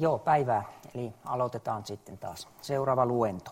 Joo, päivää. Eli aloitetaan sitten taas seuraava luento.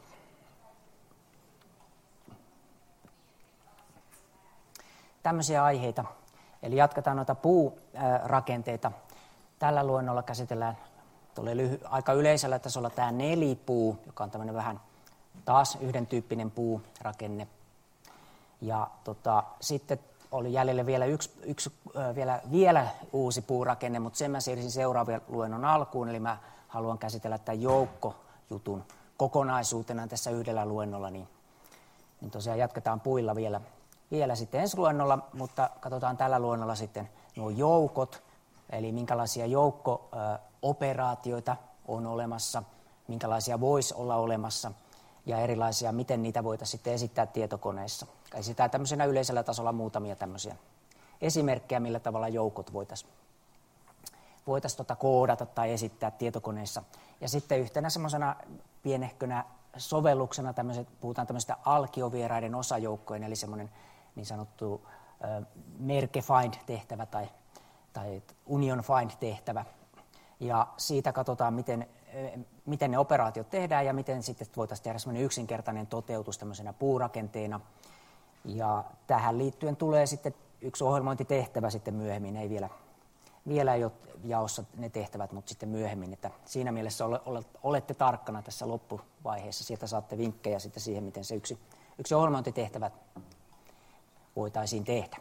Tämmöisiä aiheita. Eli jatketaan noita puurakenteita. Tällä luennolla käsitellään aika yleisellä tasolla tämä nelipuu, joka on tämmöinen vähän taas yhden tyyppinen puurakenne. Ja sitten oli jäljellä vielä yksi vielä uusi puurakenne, mutta sen mä siirsin seuraavan luennon alkuun. Eli mä haluan käsitellä tämän joukkojutun kokonaisuutena tässä yhdellä luennolla. Niin tosiaan jatketaan puilla vielä sitten ensi luennolla, mutta katsotaan tällä luennolla sitten nuo joukot, eli minkälaisia joukko-operaatioita on olemassa, minkälaisia voisi olla olemassa ja erilaisia, miten niitä voitaisiin sitten esittää tietokoneissa. Esitään tämmöisenä yleisellä tasolla muutamia tämmöisiä esimerkkejä, millä tavalla joukot voitaisiin koodata tai esittää tietokoneissa. Ja sitten yhtenä semmoisena pienehkönä sovelluksena puhutaan tämmöistä alkiovieraiden osajoukkojen, eli semmoinen niin sanottu merge find-tehtävä tai union find-tehtävä. Ja siitä katsotaan, miten ne operaatiot tehdään ja miten sitten voitaisiin tehdä semmoinen yksinkertainen toteutus tämmöisenä puurakenteena. Ja tähän liittyen tulee sitten yksi ohjelmointitehtävä sitten myöhemmin, ei vielä ei ole jaossa ne tehtävät, mutta sitten myöhemmin. Että siinä mielessä olette tarkkana tässä loppuvaiheessa, sieltä saatte vinkkejä sitten siihen, miten se yksi ohjelmointitehtävä voitaisiin tehdä.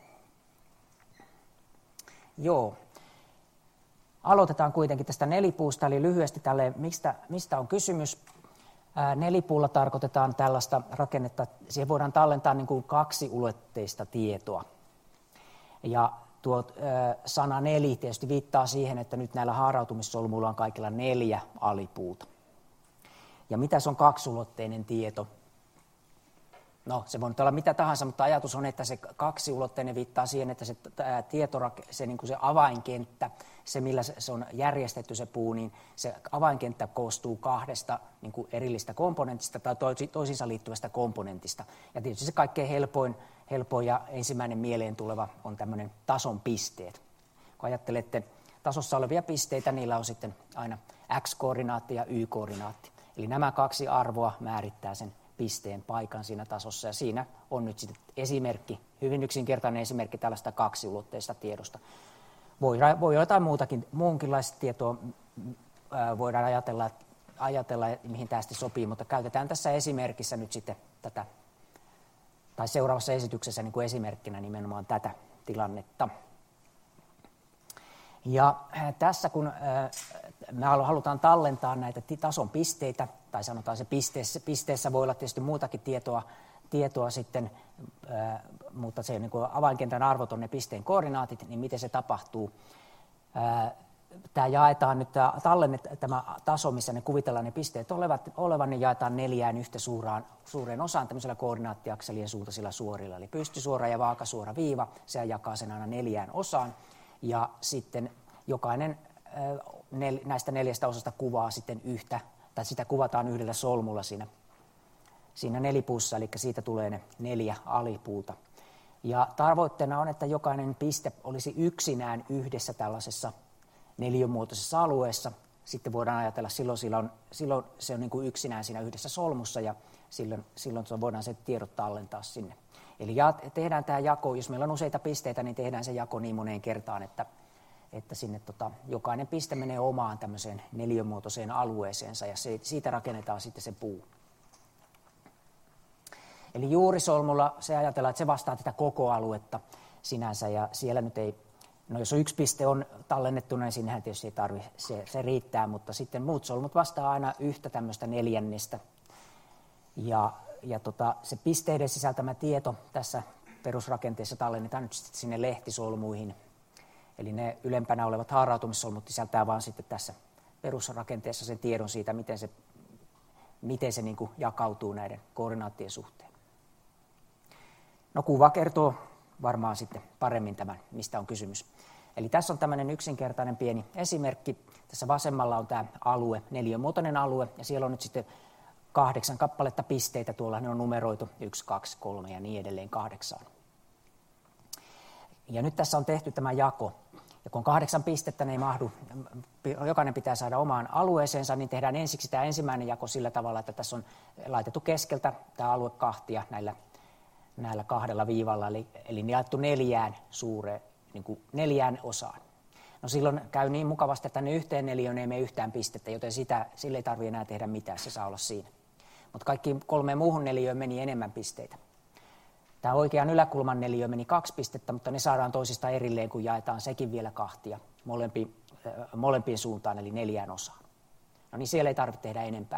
Joo. Aloitetaan kuitenkin tästä nelipuusta, eli lyhyesti tälleen, mistä on kysymys. Nelipuulla tarkoitetaan tällaista rakennetta, siihen voidaan tallentaa niin kuin kaksiulotteista tietoa. Ja tuo sana neli tietysti viittaa siihen, että nyt näillä haarautumissolmuilla on kaikilla 4 alipuuta. Ja mitä se on kaksiulotteinen tieto? No, se voi nyt olla mitä tahansa, mutta ajatus on, että se kaksiulotteinen viittaa siihen, että se niin kuin se avainkenttä, se millä se on järjestetty se puu, niin se avainkenttä koostuu 2 niin kuin erillistä komponentista tai toisiinsa liittyvästä komponentista. Ja tietysti se kaikkein helpoin ja ensimmäinen mieleen tuleva on tämmöinen tason pisteet. Kun ajattelette tasossa olevia pisteitä, niillä on sitten aina x-koordinaatti ja y-koordinaatti. Eli nämä 2 arvoa määrittää sen pisteen paikan siinä tasossa, ja siinä on nyt sitten esimerkki, hyvin yksinkertainen esimerkki tällaista kaksiulotteista tiedosta. Voi jotain muunkinlaista tietoa voidaan ajatella, mihin tämä sitten sopii, mutta käytetään tässä esimerkissä nyt sitten tätä, tai seuraavassa esityksessä niin kuin esimerkkinä nimenomaan tätä tilannetta. Ja tässä kun me halutaan tallentaa näitä tason pisteitä, tai sanotaan se pisteessä voi olla tietysti muutakin tietoa sitten, mutta se niin kuin avainkentän arvot on ne pisteen koordinaatit, niin miten se tapahtuu. Tämä jaetaan nyt, tämä taso, missä ne kuvitellaan ne pisteet olevan, niin jaetaan 4 yhtä suureen osaan tämmöisellä koordinaattiakselien suuntaisilla suorilla. Eli pystysuora ja vaakasuora viiva, se jakaa sen aina 4 osaan, ja sitten jokainen näistä 4 osasta kuvaa sitten tai sitä kuvataan yhdellä solmulla siinä nelipuussa, eli siitä tulee ne 4 alipuuta. Ja tavoitteena on, että jokainen piste olisi yksinään yhdessä tällaisessa neliömuotoisessa alueessa. Sitten voidaan ajatella, silloin se on niin kuin yksinään siinä yhdessä solmussa, ja silloin voidaan se tiedot tallentaa sinne. Eli tehdään tämä jako, jos meillä on useita pisteitä, niin tehdään se jako niin moneen kertaan, että sinne jokainen piste menee omaan tämmöiseen neliömuotoiseen alueeseensa, ja siitä rakennetaan sitten se puu. Eli juurisolmulla se ajatellaan, että se vastaa tätä koko aluetta sinänsä, ja siellä nyt ei, no jos yksi piste on tallennettuna, niin sinnehän tietysti ei tarvitse, se riittää, mutta sitten muut solmut vastaa aina yhtä tämmöistä neljännestä. Ja se pisteiden sisältämä tieto tässä perusrakenteessa tallennetaan nyt sitten sinne lehtisolmuihin. Eli ne ylempänä olevat haarautumissolmut sisältää vaan sitten tässä perusrakenteessa sen tiedon siitä, miten se niin kuin jakautuu näiden koordinaattien suhteen. No kuva kertoo varmaan sitten paremmin tämän, mistä on kysymys. Eli tässä on tämmöinen yksinkertainen pieni esimerkki. Tässä vasemmalla on tämä alue, neliömuotoinen alue, ja siellä on nyt sitten 8 kappaletta pisteitä. Tuolla ne on numeroitu 1, 2, 3 ja niin edelleen 8. Ja nyt tässä on tehty tämä jako. Ja kun on 8 pistettä, ne ei mahdu, jokainen pitää saada omaan alueeseensa, niin tehdään ensiksi tämä ensimmäinen jako sillä tavalla, että tässä on laitettu keskeltä tämä alue kahtia näillä 2 viivalla, eli jaettu 4 suureen, niin kuin 4 osaan. No silloin käy niin mukavasti, että ne yhteen neliöön ei mene yhtään pistettä, joten sille ei tarvitse enää tehdä mitään, se saa olla siinä. Mutta kaikkiin 3 muuhun neliöön meni enemmän pisteitä. Tämä oikean yläkulman neliö meni 2 pistettä, mutta ne saadaan toisistaan erilleen, kun jaetaan sekin vielä kahtia molempiin suuntaan, eli 4 osaan. No niin siellä ei tarvitse tehdä enempää.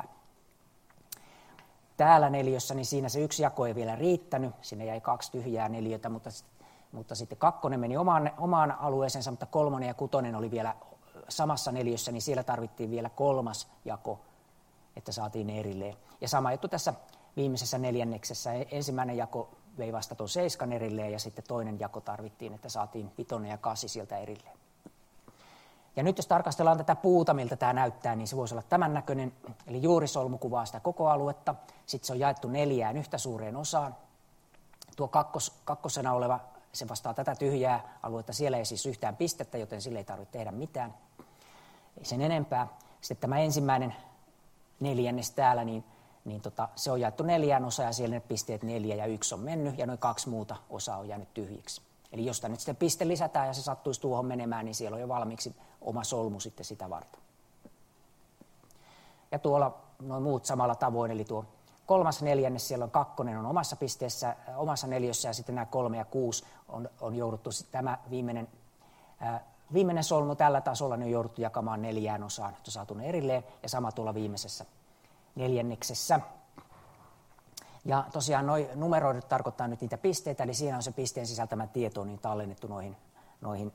Täällä neliössä, niin siinä se yksi jako ei vielä riittänyt, sinne jäi 2 tyhjää neliötä, mutta sitten 2 meni omaan alueeseensa, mutta 3 ja 6 oli vielä samassa neliössä, niin siellä tarvittiin vielä 3. jako, että saatiin ne erilleen. Ja sama juttu tässä viimeisessä neljänneksessä. Ensimmäinen jako vei vasta tuon 7 erilleen ja sitten toinen jako tarvittiin, että saatiin 5 ja 8 sieltä erilleen. Ja nyt jos tarkastellaan tätä puuta, miltä tämä näyttää, niin se voisi olla tämän näköinen. Eli juurisolmu kuvaa sitä koko aluetta. Sitten se on jaettu 4 yhtä suureen osaan. Tuo kakkosena oleva, se vastaa tätä tyhjää aluetta. Siellä ei siis yhtään pistettä, joten sille ei tarvitse tehdä mitään. Ei sen enempää. Sitten tämä ensimmäinen neljännes täällä, niin se on jaettu 4 osaan ja siellä ne pisteet 4 ja 1 on mennyt ja noin 2 muuta osaa on jäänyt tyhjiksi. Eli jos nyt sitten piste lisätään ja se sattuisi tuohon menemään, niin siellä on jo valmiiksi oma solmu sitten sitä varten. Ja tuolla noin muut samalla tavoin, eli tuo 3. neljännes, siellä on 2 on omassa pisteessä, omassa neliössä ja sitten nämä 3 ja 6 on jouduttu, tämä viimeinen solmu tällä tasolla, niin on jouduttu jakamaan 4 osaan, että on saatu ne erilleen ja sama tuolla viimeisessä neljänneksessä. Ja tosiaan nuo numeroidut tarkoittaa nyt niitä pisteitä, eli siinä on se pisteen sisältämä tieto niin tallennettu noihin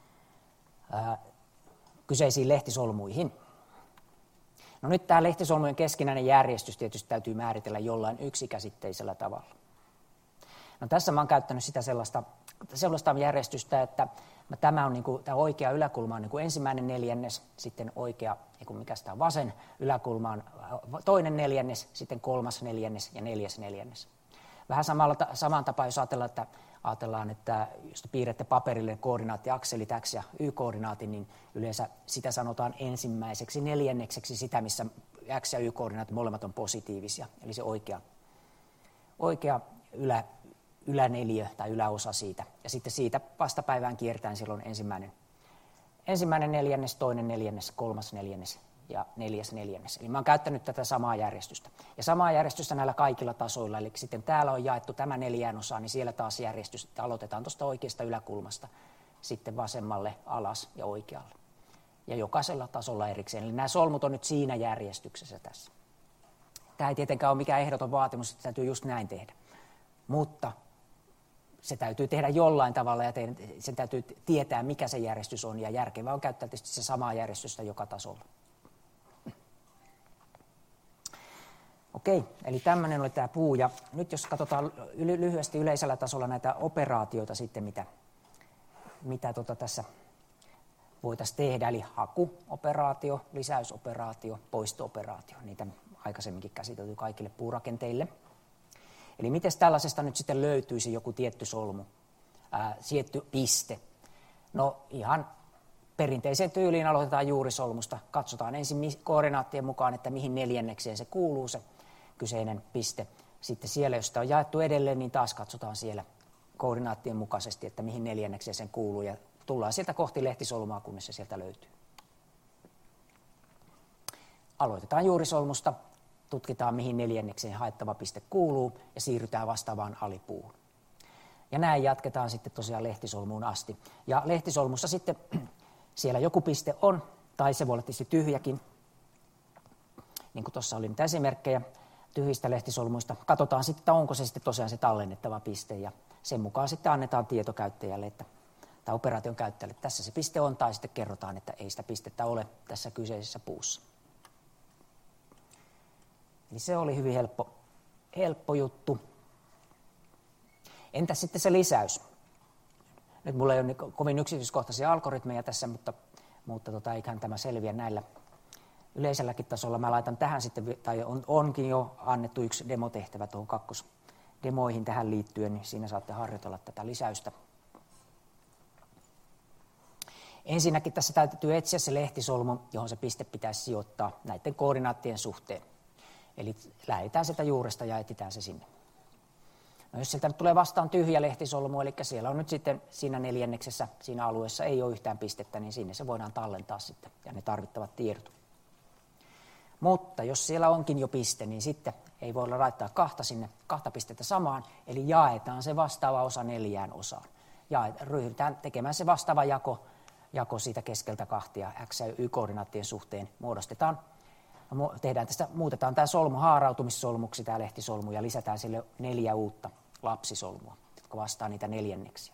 kyseisiin lehtisolmuihin. No nyt tämä lehtisolmujen keskinäinen järjestys tietysti täytyy määritellä jollain yksikäsitteisellä tavalla. No tässä mä oon käyttänyt sitä sellaista järjestystä, että tämä on tämä oikea yläkulma on ensimmäinen neljännes, sitten oikea, vasen yläkulma on toinen neljännes, sitten 3. neljännes ja 4. neljännes. Vähän samaan tapaan, jos ajatellaan, että jos piirrätte paperille koordinaattiakselit X ja Y-koordinaatin, niin yleensä sitä sanotaan ensimmäiseksi neljännekseksi sitä, missä X ja Y-koordinaatit molemmat on positiivisia, eli se oikea yläneliö tai yläosa siitä. Ja sitten siitä vastapäivään kiertäen silloin ensimmäinen neljännes, toinen neljännes, 3. neljännes ja 4. neljännes. Eli mä oon käyttänyt tätä samaa järjestystä. Ja samaa järjestystä näillä kaikilla tasoilla. Eli sitten täällä on jaettu tämä 4 osaan, niin siellä taas järjestys, että aloitetaan tuosta oikeasta yläkulmasta sitten vasemmalle, alas ja oikealle. Ja jokaisella tasolla erikseen. Eli nämä solmut on nyt siinä järjestyksessä tässä. Tämä ei tietenkään ole mikään ehdoton vaatimus, että täytyy just näin tehdä. Mutta se täytyy tehdä jollain tavalla ja sen täytyy tietää, mikä se järjestys on. Ja järkevää on käyttää tietysti se samaa järjestystä joka tasolla. Okei, eli tämmöinen oli tämä puu. Ja nyt jos katsotaan lyhyesti yleisellä tasolla näitä operaatioita sitten, mitä tässä voitaisiin tehdä. Eli hakuoperaatio, lisäysoperaatio, poisto-operaatio. Niitä aikaisemminkin käsitelty kaikille puurakenteille. Eli miten tällaisesta nyt sitten löytyisi joku tietty solmu, tietty piste? No ihan perinteiseen tyyliin aloitetaan juurisolmusta. Katsotaan ensin koordinaattien mukaan, että mihin neljännekseen se kuuluu se kyseinen piste. Sitten siellä, jos sitä on jaettu edelleen, niin taas katsotaan siellä koordinaattien mukaisesti, että mihin neljännekseen sen kuuluu. Ja tullaan sieltä kohti lehtisolmua, kunnes se sieltä löytyy. Aloitetaan juurisolmusta. Tutkitaan, mihin neljännekseen haettava piste kuuluu ja siirrytään vastaavaan alipuuhun. Ja näin jatketaan sitten tosiaan lehtisolmuun asti. Ja lehtisolmussa sitten siellä joku piste on, tai se voi olla tietysti tyhjäkin. Niin kuin tuossa oli niitä esimerkkejä tyhjistä lehtisolmuista. Katsotaan sitten, onko se sitten tosiaan se tallennettava piste. Ja sen mukaan sitten annetaan tieto käyttäjälle, tai operaation käyttäjälle, että tässä se piste on, tai sitten kerrotaan, että ei sitä pistettä ole tässä kyseisessä puussa. Eli se oli hyvin helppo juttu. Entäs sitten se lisäys? Nyt mulla ei ole kovin yksityiskohtaisia algoritmeja tässä, mutta eiköhän tämä selviä näillä yleiselläkin tasolla. Mä laitan tähän sitten, tai onkin jo annettu yksi demotehtävä tuohon kakkosdemoihin tähän liittyen, niin siinä saatte harjoitella tätä lisäystä. Ensinnäkin tässä täytyy etsiä se lehtisolmu, johon se piste pitäisi sijoittaa näiden koordinaattien suhteen. Eli lähdetään sieltä juuresta ja etsitään se sinne. No jos sieltä nyt tulee vastaan tyhjä lehtisolmu, eli siellä on nyt sitten siinä neljänneksessä, siinä alueessa ei ole yhtään pistettä, niin sinne se voidaan tallentaa sitten ja ne tarvittavat tiedot. Mutta jos siellä onkin jo piste, niin sitten ei voi laittaa kahta pistettä samaan, eli jaetaan se vastaava osa 4 osaan. Ja ryhdytään tekemään se vastaava jako siitä keskeltä kahtia x- ja y-koordinaattien suhteen. Muutetaan tämä solmu haarautumissolmuksi, tämä lehtisolmu, ja lisätään sille 4 uutta lapsisolmua, jotka vastaa niitä neljänneksiä.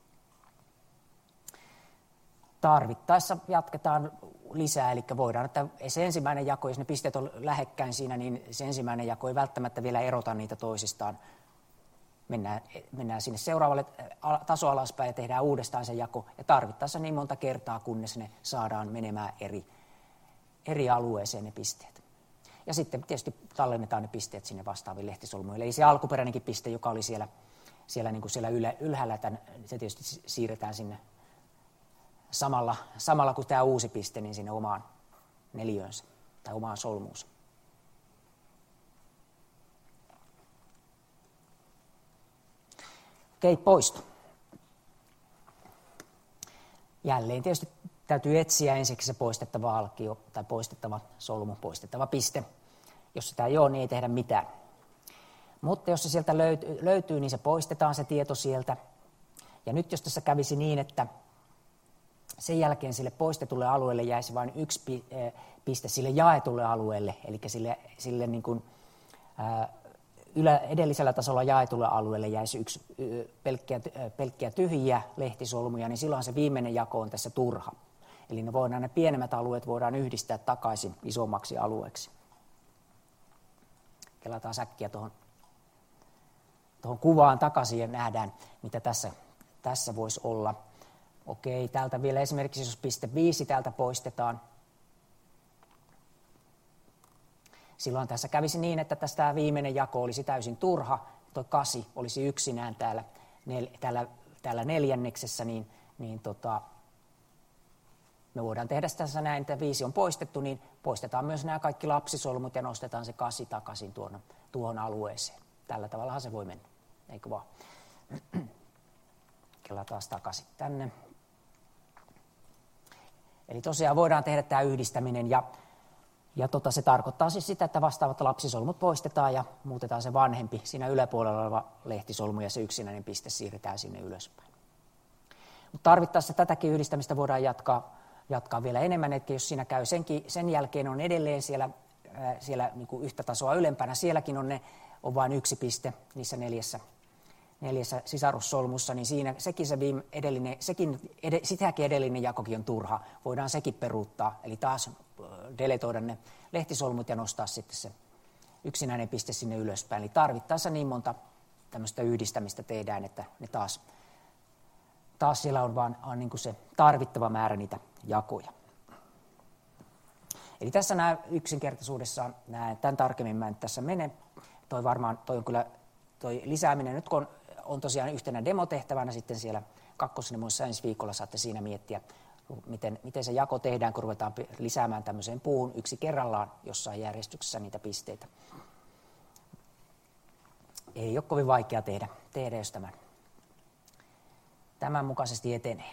Tarvittaessa jatketaan lisää, eli voidaan, että se ensimmäinen jako, jos ne pisteet on lähekkäin siinä, niin se ensimmäinen jako ei välttämättä vielä erota niitä toisistaan. Mennään sinne seuraavalle taso alaspäin ja tehdään uudestaan se jako, ja tarvittaessa niin monta kertaa, kunnes ne saadaan menemään eri alueeseen ne pisteet. Ja sitten tietysti tallennetaan ne pisteet sinne vastaaviin lehtisolmuille. Eli se alkuperäinenkin piste, joka oli siellä ylhäällä, se tietysti siirretään sinne samalla kuin tämä uusi piste, niin sinne omaan neliöönsä tai omaan solmuunsa. Okei, poisto. Jälleen tietysti täytyy etsiä ensiksi se poistettava alkio tai poistettava solmu, poistettava piste. Jos sitä ei ole, niin ei tehdä mitään. Mutta jos se sieltä löytyy, niin se poistetaan se tieto sieltä. Ja nyt jos tässä kävisi niin, että sen jälkeen sille poistetulle alueelle jäisi vain yksi piste sille jaetulle alueelle, eli sille niin kuin, edellisellä tasolla jaetulle alueelle jäisi yksi pelkkiä tyhjiä lehtisolmuja, niin silloin se viimeinen jako on tässä turha. Eli ne pienemmät alueet voidaan yhdistää takaisin isommaksi alueeksi. Kelataan säkkiä tuohon kuvaan takaisin ja nähdään, mitä tässä voisi olla. Okei, täältä vielä esimerkiksi, jos piste 5 täältä poistetaan. Silloin tässä kävisi niin, että tämä viimeinen jako olisi täysin turha. Tuo 8 olisi yksinään täällä neljänneksessä, niin me voidaan tehdä tässä näin, että 5 on poistettu, niin poistetaan myös nämä kaikki lapsisolmut ja nostetaan se 8 takaisin tuohon alueeseen. Tällä tavallahan se voi mennä, eikö vaan? Kelataan takaisin tänne. Eli tosiaan voidaan tehdä tämä yhdistäminen ja se tarkoittaa siis sitä, että vastaavat lapsisolmut poistetaan ja muutetaan se vanhempi siinä yläpuolella oleva lehtisolmu ja se yksinäinen piste siirretään sinne ylöspäin. Mutta tarvittaessa tätäkin yhdistämistä voidaan jatkaa vielä enemmän, että jos siinä käy sen jälkeen on edelleen siellä niin kuin yhtä tasoa ylempänä, sielläkin on vain yksi piste niissä neljässä sisarussolmussa, niin siinä sitäkin edellinen jakokin on turha. Voidaan sekin peruuttaa, eli taas deletoida ne lehtisolmut ja nostaa sitten se yksinäinen piste sinne ylöspäin. Eli tarvittaessa niin monta tämmöistä yhdistämistä tehdään, että ne taas siellä on vaan niin kuin se tarvittava määrä niitä jakoja. Eli tässä nämä yksinkertaisuudessaan, tämän tarkemmin mä en tässä mene. Toi lisääminen, nyt kun on tosiaan yhtenä demotehtävänä sitten siellä kakkosnemoissa ensi viikolla saatte siinä miettiä, miten se jako tehdään, kun ruvetaan lisäämään tämmöiseen puuhun yksi kerrallaan jossain järjestyksessä niitä pisteitä. Ei ole kovin vaikea tehdä jos tämän mukaisesti etenee.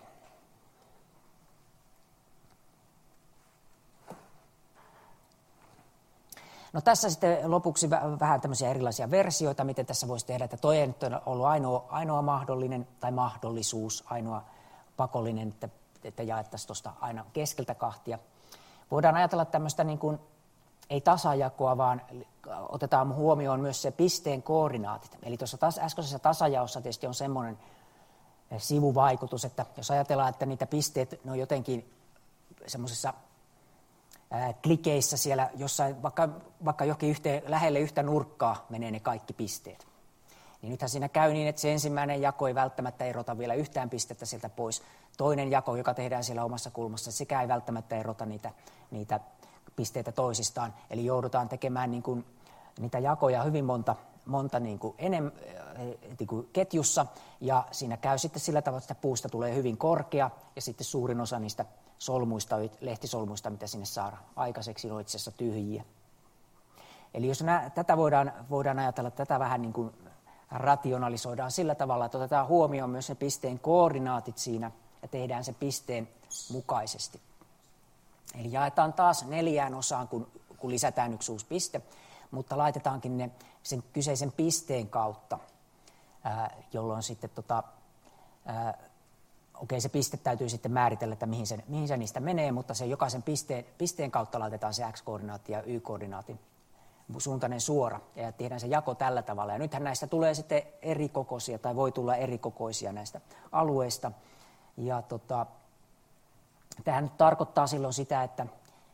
No tässä sitten lopuksi vähän tämmöisiä erilaisia versioita, miten tässä voisi tehdä, että toi ei nyt ole ollut ainoa mahdollinen tai mahdollisuus, ainoa pakollinen, että jaettaisiin tuosta aina keskeltä kahtia. Voidaan ajatella tämmöistä niin kuin, ei tasajakoa, vaan otetaan huomioon myös se pisteen koordinaatit. Eli tuossa äskeisessä tasajaossa tietysti on semmoinen sivuvaikutus, että jos ajatellaan, että niitä pisteet, ne on jotenkin semmoisessa klikeissä siellä jossain, vaikka johonkin lähelle yhtä nurkkaa menee ne kaikki pisteet. Niin nythän siinä käy niin, että se ensimmäinen jako ei välttämättä erota vielä yhtään pistettä sieltä pois. Toinen jako, joka tehdään siellä omassa kulmassa, sekä ei välttämättä erota niitä pisteitä toisistaan. Eli joudutaan tekemään niin kuin niitä jakoja hyvin monta niin kuin ketjussa, ja siinä käy sitten sillä tavalla, että puusta tulee hyvin korkea, ja sitten suurin osa niistä solmuista, lehtisolmuista, mitä sinne saadaan aikaiseksi, on itse asiassa tyhjiä. Eli jos tätä voidaan ajatella, että tätä vähän niin kuin rationalisoidaan sillä tavalla, että otetaan huomioon myös ne pisteen koordinaatit siinä, ja tehdään se pisteen mukaisesti. Eli jaetaan taas 4 osaan, kun lisätään yksi uusi piste, mutta laitetaankin ne sen kyseisen pisteen kautta, jolloin sitten se piste täytyy sitten määritellä, että mihin se niistä menee, mutta se jokaisen pisteen kautta laitetaan se x-koordinaatti ja y-koordinaatin suuntainen suora, ja tehdään se jako tällä tavalla. Ja nythän näistä tulee sitten eri kokoisia, tai voi tulla eri kokoisia näistä alueista, ja tämähän nyt tarkoittaa silloin sitä, että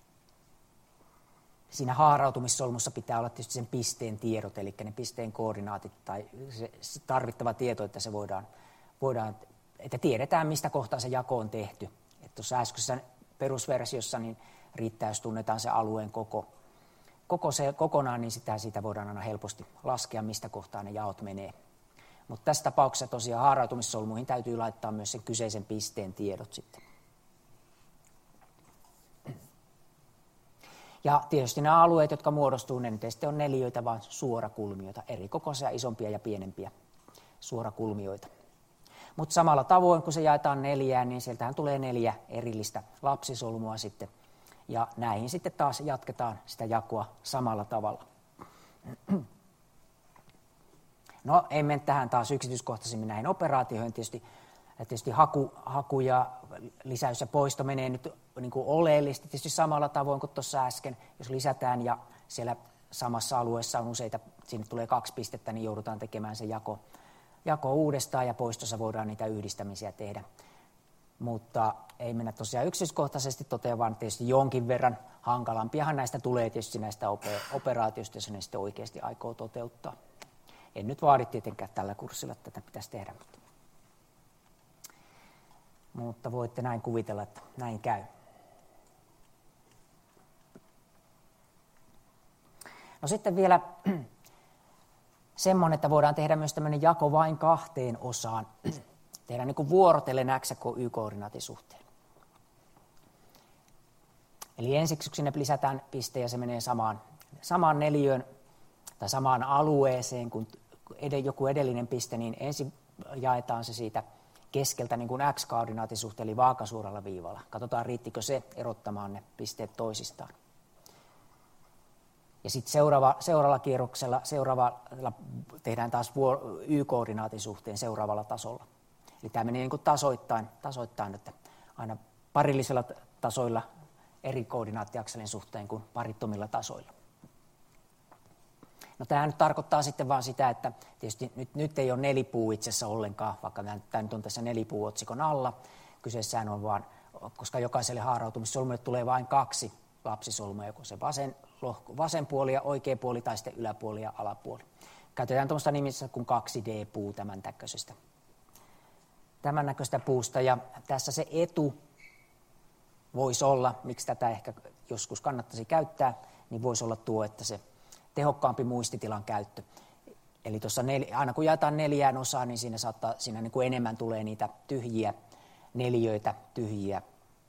siinä haarautumissolmussa pitää olla tietysti sen pisteen tiedot, eli ne pisteen koordinaatit tai se tarvittava tieto, että se voidaan, että tiedetään, mistä kohtaa se jako on tehty. Että tuossa äskeisessä perusversiossa niin riittää, jos tunnetaan se alueen koko se kokonaan, niin siitä voidaan aina helposti laskea, mistä kohtaa ne jaot menee. Mutta tässä tapauksessa tosiaan haarautumissolmuihin täytyy laittaa myös sen kyseisen pisteen tiedot sitten. Ja tietysti nämä alueet, jotka muodostuu, ne nyt ei sitten ole neliöitä, vaan suorakulmioita, eri kokoisia, isompia ja pienempiä suorakulmioita. Mutta samalla tavoin, kun se jaetaan 4, niin sieltähän tulee 4 erillistä lapsisolmua sitten. Ja näihin sitten taas jatketaan sitä jakoa samalla tavalla. No, ei mene tähän taas yksityiskohtaisemmin näihin operaatioihin. Tietysti haku ja lisäys ja poisto menee nyt niin kuin oleellisesti tietysti samalla tavoin kuin tuossa äsken. Jos lisätään ja siellä samassa alueessa on useita, sinne tulee 2 pistettä, niin joudutaan tekemään se jako uudestaan ja poistossa voidaan niitä yhdistämisiä tehdä. Mutta ei mennä tosiaan yksityiskohtaisesti toteamaan, vaan tietysti jonkin verran hankalampiahan näistä tulee tietysti näistä operaatioista, jos ne sitten oikeasti aikoo toteuttaa. En nyt vaadi tietenkään tällä kurssilla, että tätä pitäisi tehdä. Mutta voitte näin kuvitella, että näin käy. No sitten vielä semmoinen, että voidaan tehdä myös tämmöinen jako vain 2 osaan. Tehdään niin kuin vuorotellen x- ja y-koordinaatin suhteen. Eli ensiksi sinne lisätään piste ja se menee samaan neliöön tai samaan alueeseen kuin joku edellinen piste, niin ensin jaetaan se siitä keskeltä niin kuin x-koordinaatin suhteen, eli vaakasuoralla viivalla. Katsotaan, riittikö se erottamaan ne pisteet toisistaan. Ja sitten seuraavalla kierroksella tehdään taas y-koordinaatin suhteen seuraavalla tasolla. Eli tämä menee niin kuin tasoittain, että aina parillisilla tasoilla eri koordinaattiakselin suhteen kuin parittomilla tasoilla. No tämä nyt tarkoittaa sitten vaan sitä, että tietysti nyt ei ole nelipuu itse asiassa ollenkaan, vaikka tämä nyt on tässä nelipuu-otsikon alla. Kyseessään on vaan, koska jokaiselle haarautumissolmulle tulee vain 2 lapsisolmua, joko se vasen puoli ja oikea puoli tai sitten yläpuoli ja alapuoli. Käytetään tuollaista nimissä kuin 2D-puu tämän näköistä puusta, ja tässä se etu voisi olla, miksi tätä ehkä joskus kannattaisi käyttää, niin voisi olla tuo, että se tehokkaampi muistitilan käyttö. Eli tuossa aina kun jaetaan 4 osaan, niin siinä niin kuin enemmän tulee niitä tyhjiä neliöitä, tyhjiä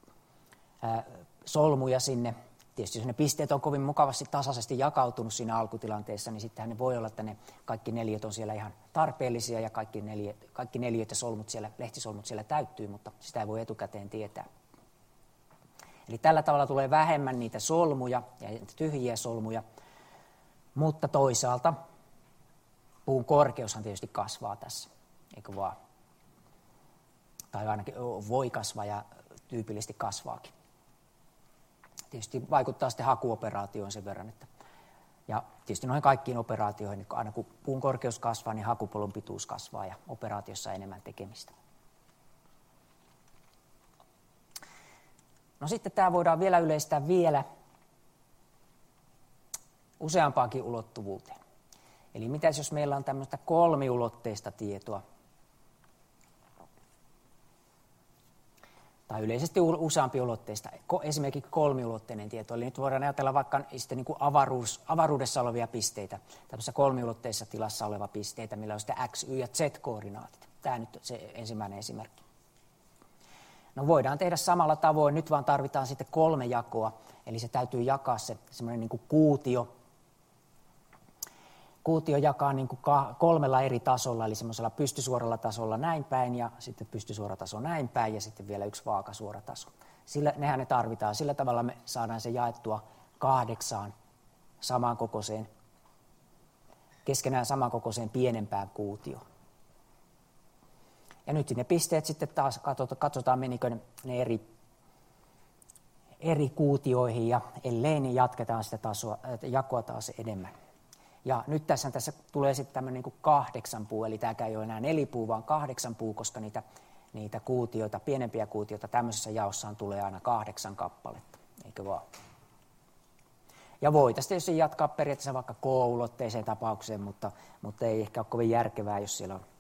solmuja sinne. Tietysti jos ne pisteet on kovin mukavasti tasaisesti jakautunut siinä alkutilanteessa, niin sittenhän ne voi olla, että ne kaikki neliöt on siellä ihan tarpeellisia ja kaikki neliöt ja lehtisolmut siellä täyttyy, mutta sitä ei voi etukäteen tietää. Eli tällä tavalla tulee vähemmän niitä solmuja ja tyhjiä solmuja, mutta toisaalta puun korkeushan tietysti kasvaa tässä, eikö vaan? Tai ainakin voi kasvaa ja tyypillisesti kasvaakin. Tietysti vaikuttaa sitten hakuoperaatioon sen verran, ja tietysti noihin kaikkiin operaatioihin, aina kun puun korkeus kasvaa, niin hakupolun pituus kasvaa ja operaatiossa enemmän tekemistä. No sitten tämä voidaan vielä yleistää vielä useampaankin ulottuvuuteen. Eli mitäs jos meillä on tämmöistä 3-ulotteista tietoa? tai yleisesti useampiulotteista, esimerkiksi kolmiulotteinen tieto. Eli nyt voidaan ajatella vaikka sitten niin kuin avaruudessa olevia pisteitä, tämmöisessä kolmiulotteisessa tilassa olevia pisteitä, millä on sitten X, Y ja Z-koordinaatit. Tämä nyt se ensimmäinen esimerkki. No voidaan tehdä samalla tavoin, nyt vaan tarvitaan sitten 3 jakoa, eli se täytyy jakaa se semmoinen niin kuin kuutio. Kuutio jakaa niin kuin 3 eri tasolla, eli semmoisella pystysuoralla tasolla näin päin, ja sitten pystysuora taso näin päin, ja sitten vielä 1 vaakasuora taso. Nehän ne tarvitaan. Sillä tavalla me saadaan se jaettua 8 samankokoiseen, keskenään samankokoiseen pienempään kuutioon. Ja nyt ne pisteet sitten taas katsotaan, menikö ne eri kuutioihin, ja ellei, niin jatketaan sitä jakoa taas enemmän. Ja nyt tässä tulee sitten tämmöinen niin kuin 8 puu, eli tämäkään ei ole enää 4 puu, vaan 8 puu, koska niitä kuutioita, pienempiä kuutioita tämmöisessä jaossaan tulee aina 8 kappaletta, eikö vaan? Ja voitaisiin tietysti jatkaa periaatteessa vaikka K-ulotteiseen tapaukseen, mutta ei ehkä ole kovin järkevää, jos siellä on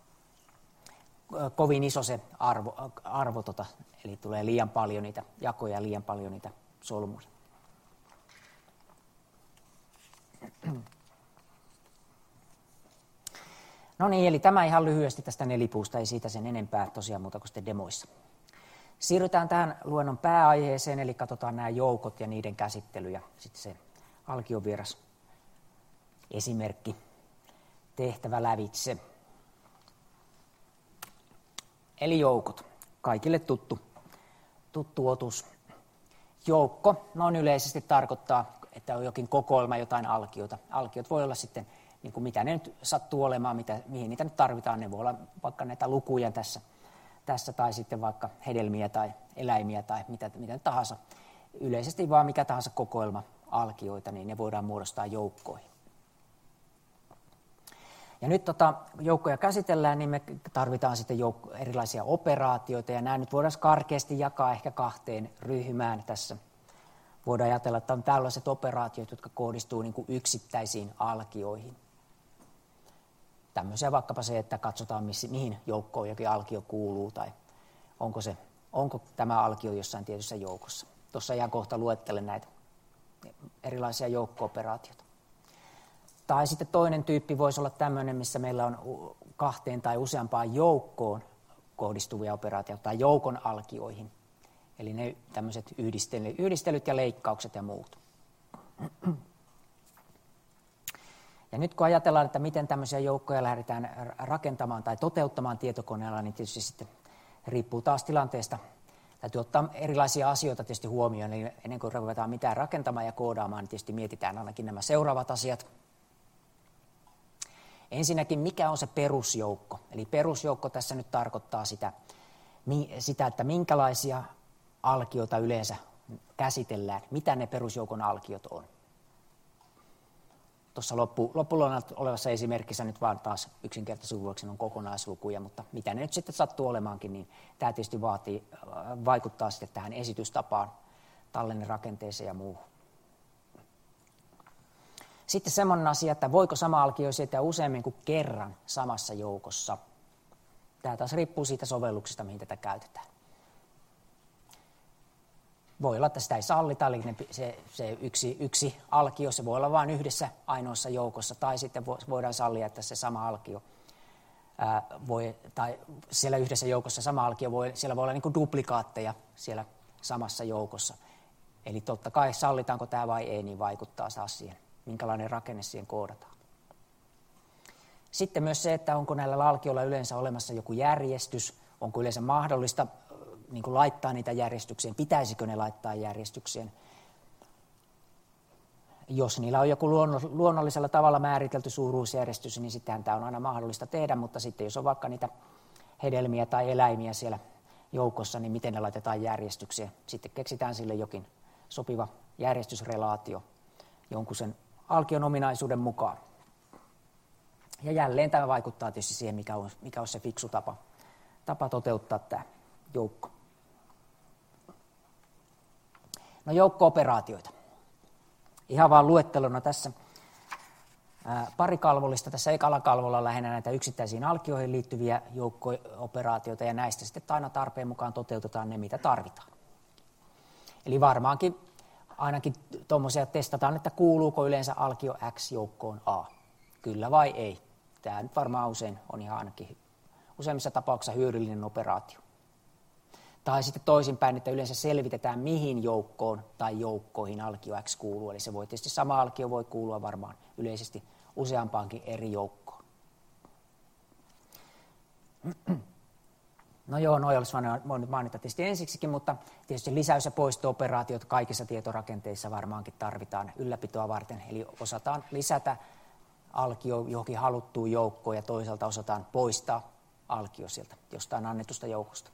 kovin iso se arvo eli tulee liian paljon niitä jakoja ja liian paljon niitä solmuja. No niin, eli tämä ihan lyhyesti tästä nelipuusta, ei siitä sen enempää tosiaan muuta kuin sitten demoissa. Siirrytään tähän luennon pääaiheeseen, eli katsotaan nämä joukot ja niiden käsittely ja sitten se alkiovieras esimerkki tehtävä lävitse. Eli joukot, kaikille tuttu otus. Joukko noin yleisesti tarkoittaa, että on jokin kokoelma jotain alkiota. Alkiot voi olla sitten, niin kuin mitä ne nyt sattuu olemaan, mihin niitä nyt tarvitaan. Ne voi olla vaikka näitä lukuja tässä tai sitten vaikka hedelmiä tai eläimiä tai mitä tahansa. Yleisesti vaan mikä tahansa kokoelma alkioita, niin ne voidaan muodostaa joukkoihin. Ja nyt joukkoja käsitellään, niin me tarvitaan sitten erilaisia operaatioita, ja nämä nyt voidaan karkeasti jakaa ehkä 2 ryhmään tässä. Voidaan ajatella, että on tällaiset operaatiot, jotka kohdistuu niin kuin yksittäisiin alkioihin. Tämmöisiä vaikkapa se, että katsotaan mihin joukkoon jokin alkio kuuluu, tai onko tämä alkio jossain tietyssä joukossa. Tuossa ihan kohta luettelen näitä erilaisia joukko-operaatioita. Tai sitten toinen tyyppi voisi olla tämmöinen, missä meillä on 2 tai useampaan joukkoon kohdistuvia operaatioita tai joukon alkioihin. Eli ne tämmöiset yhdistelyt ja leikkaukset ja muut. Ja nyt kun ajatellaan, että miten tämmöisiä joukkoja lähdetään rakentamaan tai toteuttamaan tietokoneella, niin tietysti sitten riippuu taas tilanteesta. Täytyy ottaa erilaisia asioita tietysti huomioon, eli ennen kuin ruvetaan mitään rakentamaan ja koodaamaan, niin tietysti mietitään ainakin nämä seuraavat asiat. Ensinnäkin, mikä on se perusjoukko? Eli perusjoukko tässä nyt tarkoittaa sitä että minkälaisia alkioita yleensä käsitellään, mitä ne perusjoukon alkiot on. Tuossa loppuun olevassa esimerkissä nyt vaan taas yksinkertaisuuden vuoksi on kokonaislukuja, mutta mitä ne nyt sitten sattuu olemaankin, niin tämä tietysti vaikuttaa sitten tähän esitystapaan, tallennerakenteeseen ja muuhun. Sitten semmoinen asia, että voiko sama alkio sietää useammin kuin kerran samassa joukossa. Tämä taas riippuu siitä sovelluksesta, mihin tätä käytetään. Voi olla, että sitä ei sallita, eli se yksi alkio, se voi olla vain yhdessä ainoassa joukossa, tai sitten voidaan sallia, että se sama alkio tai siellä yhdessä joukossa sama alkio, siellä voi olla niin kuin duplikaatteja siellä samassa joukossa. Eli totta kai sallitaanko tämä vai ei, niin vaikuttaa taas siihen, minkälainen rakenne siihen koodataan. Sitten myös se, että onko näillä alkioilla yleensä olemassa joku järjestys, onko yleensä mahdollista niin kuin laittaa niitä järjestykseen, pitäisikö ne laittaa järjestykseen. Jos niillä on joku luonnollisella tavalla määritelty suuruusjärjestys, niin sittenhän tämä on aina mahdollista tehdä, mutta sitten jos on vaikka niitä hedelmiä tai eläimiä siellä joukossa, niin miten ne laitetaan järjestykseen. Sitten keksitään sille jokin sopiva järjestysrelaatio jonkun sen alkion ominaisuuden mukaan. Ja jälleen tämä vaikuttaa tietysti siihen, mikä on se fiksu tapa toteuttaa tämä joukko. No joukko-operaatioita. Ihan vaan luettelona tässä pari kalvollista. Tässä ekalla kalvolla on lähinnä näitä yksittäisiin alkioihin liittyviä joukko-operaatioita, ja näistä sitten aina tarpeen mukaan toteutetaan ne, mitä tarvitaan. Eli varmaankin ainakin tuommoisia testataan, että kuuluuko yleensä alkio X joukkoon A. Kyllä vai ei. Tämä nyt varmaan usein on ihan ainakin useimmissa tapauksissa hyödyllinen operaatio. Tai sitten toisinpäin, että yleensä selvitetään, mihin joukkoon tai joukkoihin alkio X kuuluu. Eli se voi tietysti sama alkio voi kuulua varmaan yleisesti useampaankin eri joukkoon. No joo, noi olisi voinut mainita tietysti ensiksikin, mutta tietysti lisäys- ja poisto-operaatiot kaikissa tietorakenteissa varmaankin tarvitaan ylläpitoa varten. Eli osataan lisätä alkio johonkin haluttuun joukkoon ja toisaalta osataan poistaa alkio sieltä jostain annetusta joukosta.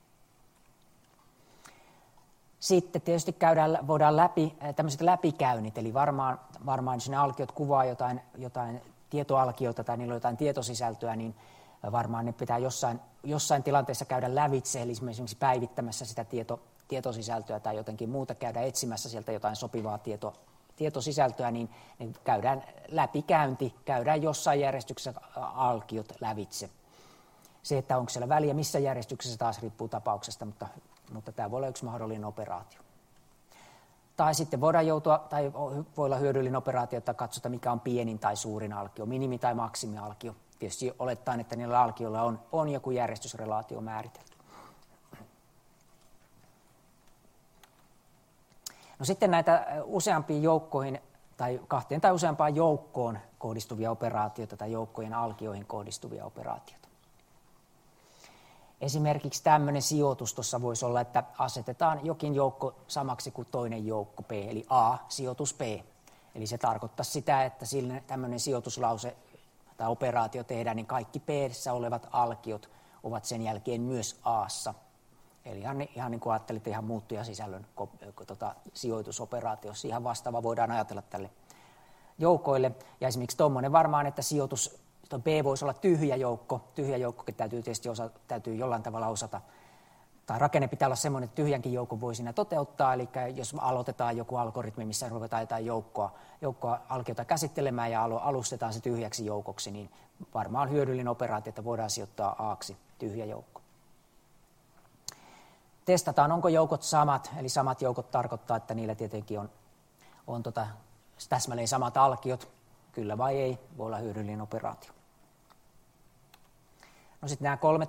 Sitten tietysti voidaan läpi tämmöiset läpikäynnit, eli varmaan jos ne alkiot kuvaa jotain tietoalkiota tai niillä on jotain tietosisältöä, niin varmaan ne pitää jossain tilanteessa käydä lävitse, eli esimerkiksi päivittämässä sitä tietosisältöä tai jotenkin muuta käydä etsimässä sieltä jotain sopivaa tietosisältöä, niin käydään läpikäynti, käydään jossain järjestyksessä alkiot lävitse. Se, että onko siellä väliä missä järjestyksessä taas riippuu tapauksesta, mutta tämä voi olla yksi mahdollinen operaatio. Tai sitten voi olla hyödyllinen operaatio, että katsotaan mikä on pienin tai suurin alkio, minimi- tai maksimialkio. Tietysti olettaen, että niillä alkioilla on joku järjestysrelaatio määritelty. No sitten näitä useampiin joukkoihin tai kahteen tai useampaan joukkoon kohdistuvia operaatioita tai joukkojen alkioihin kohdistuvia operaatioita. Esimerkiksi tämmöinen sijoitus tuossa voisi olla, että asetetaan jokin joukko samaksi kuin toinen joukko P, eli A sijoitus P. Eli se tarkoittaa sitä, että tämmöinen sijoituslause tai operaatio tehdään, niin kaikki P:ssä olevat alkiot ovat sen jälkeen myös A:ssa. Eli ihan niin kuin ajattelitte ihan muuttujasisällön sijoitusoperaatiossa. Ihan vastaava voidaan ajatella tälle joukoille. Ja esimerkiksi tuommoinen varmaan, että sijoitus B voisi olla tyhjä joukko. Tyhjä joukkokin täytyy jollain tavalla osata. Tai rakenne pitää olla semmoinen, että tyhjänkin joukon voi siinä toteuttaa. Eli jos aloitetaan joku algoritmi, missä ruvetaan jotain joukkoa alkiota käsittelemään ja alustetaan se tyhjäksi joukoksi, niin varmaan hyödyllinen operaatio, että voidaan sijoittaa A:ksi tyhjä joukko. Testataan, onko joukot samat, eli samat joukot tarkoittaa, että niillä tietenkin on täsmälleen samat alkiot, kyllä vai ei, voi olla hyödyllinen operaatio. No sitten nämä 3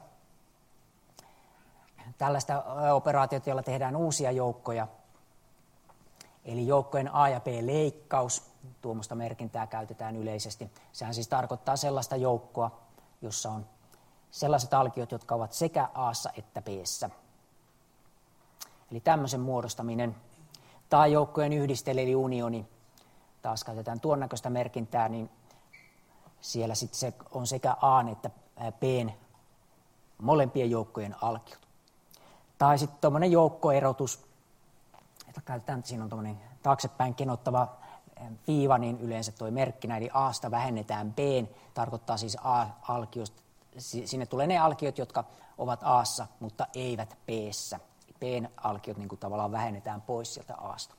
tällaista operaatiota, joilla tehdään uusia joukkoja, eli joukkojen A ja B leikkaus, tuommoista merkintää käytetään yleisesti. Sehän siis tarkoittaa sellaista joukkoa, jossa on sellaiset alkiot, jotka ovat sekä A:ssa että B:ssä. Eli tämmöisen muodostaminen, tai joukkojen yhdistely eli unioni, taas käytetään tuon näköistä merkintää, niin siellä sitten se on sekä A:n että B:n molempien joukkojen alkiot. Tai sitten tuommoinen joukkoerotus, että käytetään, siinä on tuommoinen taaksepäin kenottava viiva, niin yleensä tuo merkkinä, eli A:sta vähennetään B:n, tarkoittaa siis A-alkiosta. Sinne tulee ne alkiot, jotka ovat A:ssa, mutta eivät B:ssä. B:n alkiot niin kuin tavallaan vähennetään pois sieltä A:sta.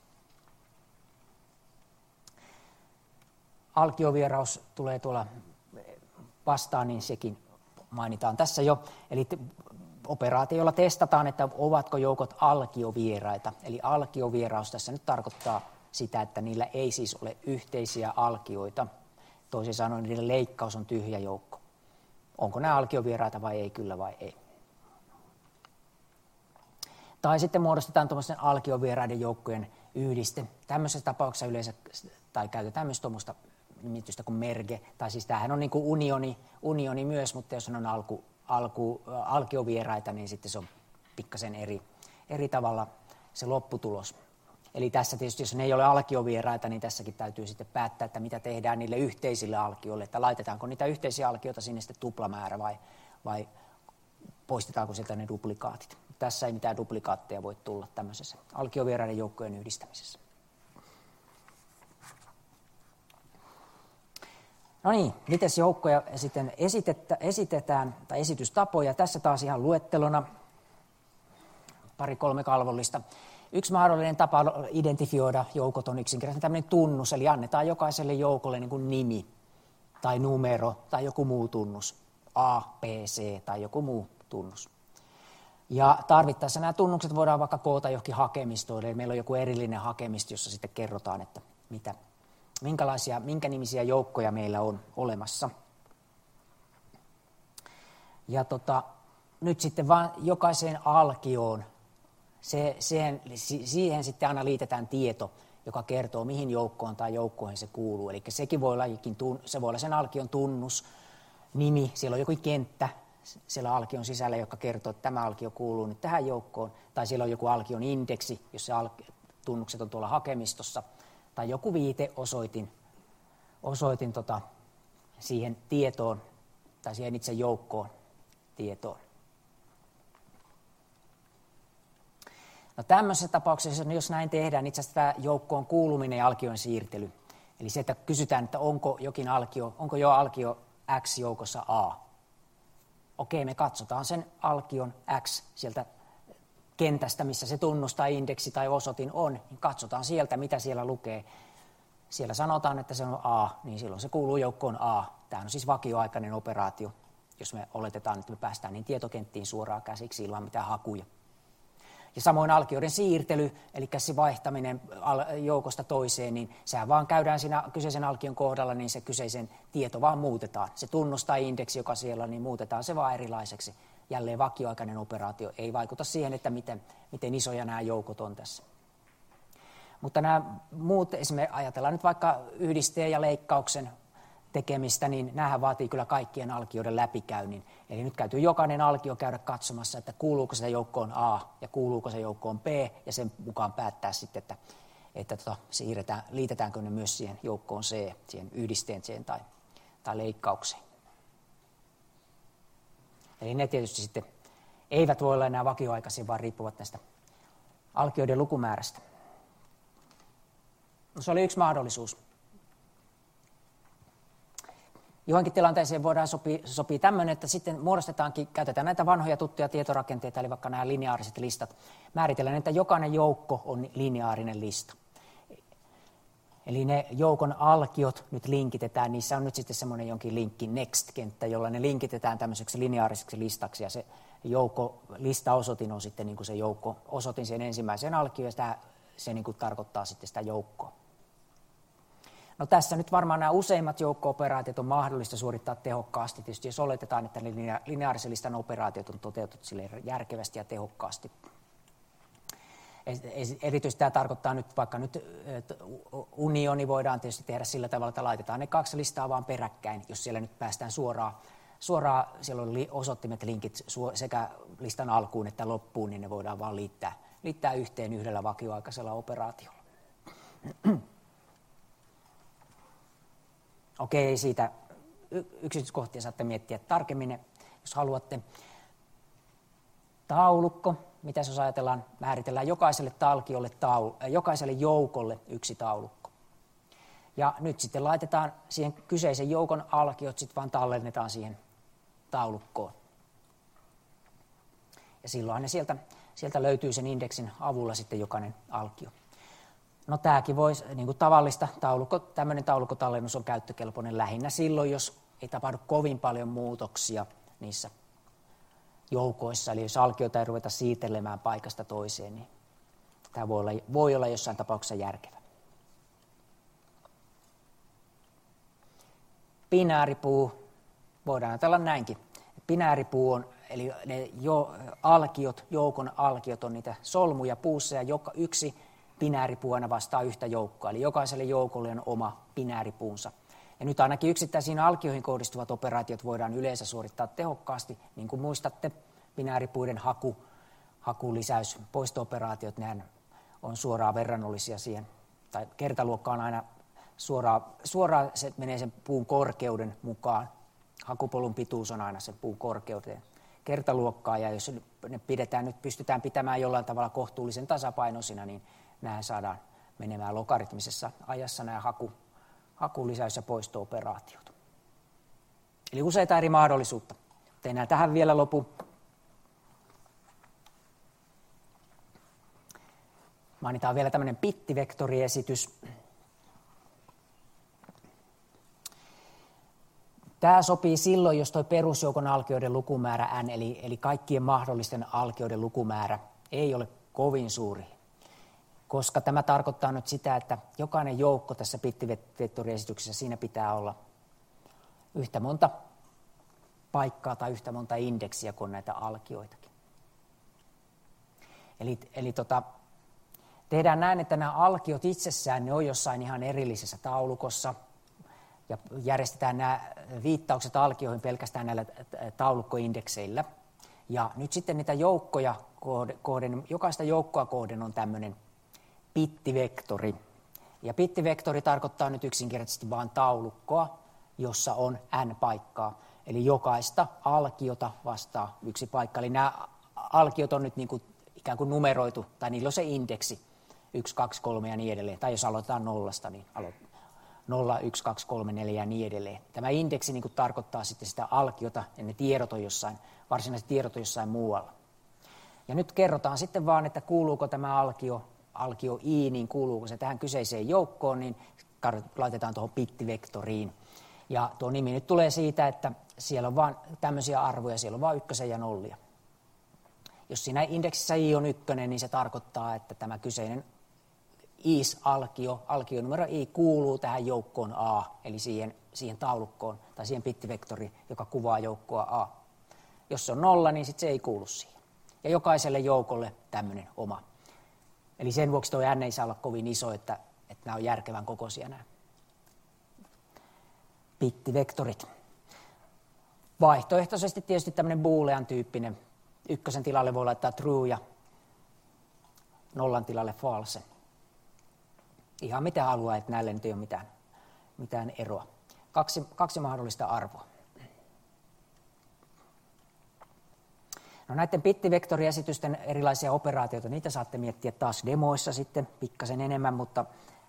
Alkiovieraus tulee tuolla vastaan, niin sekin mainitaan tässä jo. Eli operaatiolla testataan, että ovatko joukot alkiovieraita. Eli alkiovieraus tässä nyt tarkoittaa sitä, että niillä ei siis ole yhteisiä alkioita. Toisin sanoen niiden leikkaus on tyhjä joukko. Onko nämä alkiovieraita vai ei, kyllä vai ei. Tai sitten muodostetaan tuommoisten alkiovieraiden joukkojen yhdiste. Tämmöisessä tapauksessa yleensä, tai käytetään myös tuommoista nimitystä kuin merge, tai siis tämähän on niin kuin unioni myös, mutta jos on alkiovieraita, niin sitten se on pikkasen eri tavalla se lopputulos. Eli tässä tietysti, jos ne ei ole alkiovieraita, niin tässäkin täytyy sitten päättää, että mitä tehdään niille yhteisille alkioille, että laitetaanko niitä yhteisiä alkioita sinne sitten tuplamäärä vai poistetaanko sieltä ne duplikaatit. Tässä ei mitään duplikaatteja voi tulla tämmöisessä alkiovieraiden joukkojen yhdistämisessä. No niin, miten joukkoja sitten esitetään, tai esitystapoja. Tässä taas ihan luettelona 2-3 kalvollista. Yksi mahdollinen tapa identifioida joukot on yksinkertaisesti tämmöinen tunnus, eli annetaan jokaiselle joukolle niin kuin nimi tai numero tai joku muu tunnus, A, B, C tai joku muu tunnus. Ja tarvittaessa nämä tunnukset voidaan vaikka koota johonkin hakemistoille, eli meillä on joku erillinen hakemisto, jossa sitten kerrotaan, että minkä nimisiä joukkoja meillä on olemassa. Ja nyt sitten vaan jokaiseen alkioon, siihen sitten aina liitetään tieto, joka kertoo, mihin joukkoon tai joukkoihin se kuuluu. Eli sekin voi olla, se voi olla sen alkion tunnus, nimi, siellä on joku kenttä siellä alkion sisällä, joka kertoo, että tämä alkio kuuluu nyt tähän joukkoon, tai siellä on joku alkion indeksi, jos se tunnukset on tuolla hakemistossa, tai joku viiteosoitin siihen tietoon, tai siihen itse joukkoon tietoon. No tämmöisessä tapauksessa, jos näin tehdään, itse asiassa tämä joukkoon kuuluminen ja alkioiden siirtely. Eli se, että kysytään, että onko jo alkio X joukossa A. Okei, me katsotaan sen alkion X sieltä kentästä, missä se tunnus tai indeksi tai osoitin on, niin katsotaan sieltä, mitä siellä lukee. Siellä sanotaan, että se on A, niin silloin se kuuluu joukkoon A. Tämä on siis vakioaikainen operaatio, jos me oletetaan, että me päästään niin tietokenttiin suoraan käsiksi ilman mitään hakuja. Ja samoin alkioiden siirtely, eli se vaihtaminen joukosta toiseen, niin sehän vaan käydään siinä kyseisen alkion kohdalla, niin se kyseisen tieto vaan muutetaan. Se tunnus tai indeksi, joka siellä on, niin muutetaan se vaan erilaiseksi. Jälleen vakioaikainen operaatio ei vaikuta siihen, että miten isoja nämä joukot on tässä. Mutta nämä muut, esimerkiksi ajatellaan nyt vaikka yhdisteen ja leikkauksen tekemistä, niin näähän vaatii kyllä kaikkien alkioiden läpikäynnin. Eli nyt täytyy jokainen alkio käydä katsomassa, että kuuluuko se joukkoon A ja kuuluuko se joukkoon B, ja sen mukaan päättää sitten, että liitetäänkö ne myös siihen joukkoon C, siihen yhdisteeseen tai leikkaukseen. Eli ne tietysti sitten eivät voi olla enää vakioaikaisia, vaan riippuvat näistä alkioiden lukumäärästä. No, se oli yksi mahdollisuus. Johonkin tilanteeseen voidaan sopii tämmöinen, että sitten käytetään näitä vanhoja tuttuja tietorakenteita, eli vaikka nämä lineaariset listat, määritellään, että jokainen joukko on lineaarinen lista. Eli ne joukon alkiot nyt linkitetään, niissä on nyt sitten semmoinen jonkin linkki next-kenttä, jolla ne linkitetään tämmöiseksi lineaariseksi listaksi, ja se listaosoitin on sitten niin kuin se joukko osoitin sen ensimmäiseen alkioon, ja se niin kuin tarkoittaa sitten sitä joukkoa. No tässä nyt varmaan nämä useimmat joukko-operaatiot on mahdollista suorittaa tehokkaasti, tietysti jos oletetaan, että lineaarisen listan operaatiot on toteutettu järkevästi ja tehokkaasti. Erityisesti tämä tarkoittaa nyt, vaikka nyt unioni voidaan tietysti tehdä sillä tavalla, että laitetaan ne kaksi listaa vaan peräkkäin, jos siellä nyt päästään suoraan siellä on osoittimet, linkit sekä listan alkuun että loppuun, niin ne voidaan vaan liittää yhteen yhdellä vakioaikaisella operaatiolla. Okei, siitä yksityiskohtia saatte miettiä tarkemmin, jos haluatte. Taulukko, mitä jos ajatellaan, määritellään jokaiselle joukolle yksi taulukko. Ja nyt sitten laitetaan siihen kyseisen joukon alkiot, sitten vaan tallennetaan siihen taulukkoon. Ja silloin ne sieltä löytyy sen indeksin avulla sitten jokainen alkio. No tämäkin voisi, niin kuin tavallista tämmöinen taulukkotallennus on käyttökelpoinen lähinnä silloin, jos ei tapahdu kovin paljon muutoksia niissä joukoissa. Eli jos alkioita ei ruveta siirtelemään paikasta toiseen, niin tämä voi olla jossain tapauksessa järkevä. Binääripuu, voidaan ajatella näinkin. Binääripuu on, eli ne joukon alkiot on niitä solmuja puussa, ja yksi binääripuu aina vastaa yhtä joukkoa, eli jokaiselle joukolle on oma binääripuunsa. Ja nyt ainakin yksittäisiin alkioihin kohdistuvat operaatiot voidaan yleensä suorittaa tehokkaasti, niin kuin muistatte, binääripuiden haku, lisäys, poisto-operaatiot, nehän on suoraan verrannollisia siihen, tai kertaluokka on aina suoraan se menee sen puun korkeuden mukaan. Hakupolun pituus on aina sen puun korkeuteen kertaluokkaa, ja jos ne pystytään pitämään jollain tavalla kohtuullisen tasapainoisina, niin nämä saadaan menemään logaritmisessa ajassa nämä haku, lisäys- ja poisto-operaatiot. Eli useita eri mahdollisuutta. Enää tähän vielä lopu. Mainitaan vielä tämmöinen bittivektoriesitys. Tämä sopii silloin, jos tuo perusjoukon alkioiden lukumäärä n, eli kaikkien mahdollisten alkioiden lukumäärä, ei ole kovin suuri. Koska tämä tarkoittaa nyt sitä, että jokainen joukko tässä bittivektoriesityksessä, siinä pitää olla yhtä monta paikkaa tai yhtä monta indeksiä kuin näitä alkioitakin. Eli tehdään näin, että nämä alkiot itsessään, ne on jossain ihan erillisessä taulukossa, ja järjestetään nämä viittaukset alkioihin pelkästään näillä taulukkoindekseillä. Ja nyt sitten niitä joukkoja kohden, jokaista joukkoa kohden on tämmöinen bittivektori. Ja bittivektori tarkoittaa nyt yksinkertaisesti vain taulukkoa, jossa on n paikkaa. Eli jokaista alkiota vastaa yksi paikka. Eli nämä alkiot on nyt niin kuin ikään kuin numeroitu, tai niillä on se indeksi 1, 2, 3 ja niin edelleen. Tai jos aloitetaan nollasta, niin 0, 1, 2, 3, 4 ja niin edelleen. Tämä indeksi niin kuin tarkoittaa sitten sitä alkiota, ja ne tiedot on jossain, varsinaiset tiedot on jossain muualla. Ja nyt kerrotaan sitten vaan, että kuuluuko tämä alkio i, niin kuuluuko se tähän kyseiseen joukkoon, niin laitetaan tuohon bittivektoriin. Ja tuo nimi nyt tulee siitä, että siellä on vain tämmöisiä arvoja, siellä on vain ykkösen ja nollia. Jos siinä indeksissä i on ykkönen, niin se tarkoittaa, että tämä kyseinen alkio numero i kuuluu tähän joukkoon a, eli siihen taulukkoon tai siihen bittivektoriin, joka kuvaa joukkoa a. Jos se on 0, niin sitten se ei kuulu siihen. Ja jokaiselle joukolle tämmöinen oma. Eli sen vuoksi tuo n ei saa olla kovin iso, että nämä on järkevän kokoisia nämä bittivektorit. Vaihtoehtoisesti tietysti tämmöinen boolean-tyyppinen. Ykkösen tilalle voi laittaa true ja nollan tilalle false. Ihan mitä haluaa, että näille nyt ei ole mitään eroa. Kaksi mahdollista arvoa. No näiden bittivektoriesitysten erilaisia operaatioita, niitä saatte miettiä taas demoissa sitten pikkasen enemmän, mutta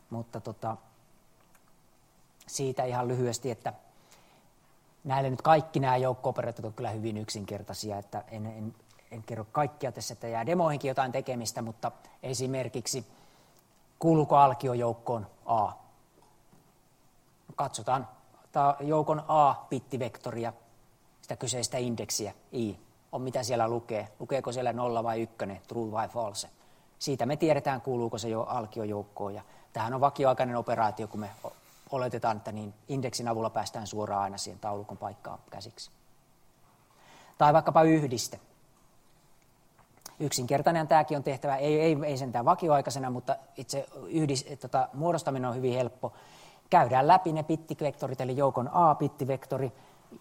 siitä ihan lyhyesti, että näille nyt kaikki nämä joukko-operaatiot on kyllä hyvin yksinkertaisia, että en kerro kaikkia tässä, että jää demoihinkin jotain tekemistä, mutta esimerkiksi kuuluuko alkiojoukkoon A? Katsotaan joukon A-bittivektoria, sitä kyseistä indeksiä I. On mitä siellä lukee. Lukeeko siellä 0 vai 1, true vai false. Siitä me tiedetään, kuuluuko se jo alkiojoukkoon. Ja tämähän on vakioaikainen operaatio, kun me oletetaan, että niin indeksin avulla päästään suoraan aina siihen taulukon paikkaan käsiksi. Tai vaikkapa yhdiste. Yksinkertainen tämäkin on tehtävä, ei sentään vakioaikaisena, mutta itse muodostaminen on hyvin helppo. Käydään läpi ne bittivektorit, eli joukon A-bittivektori,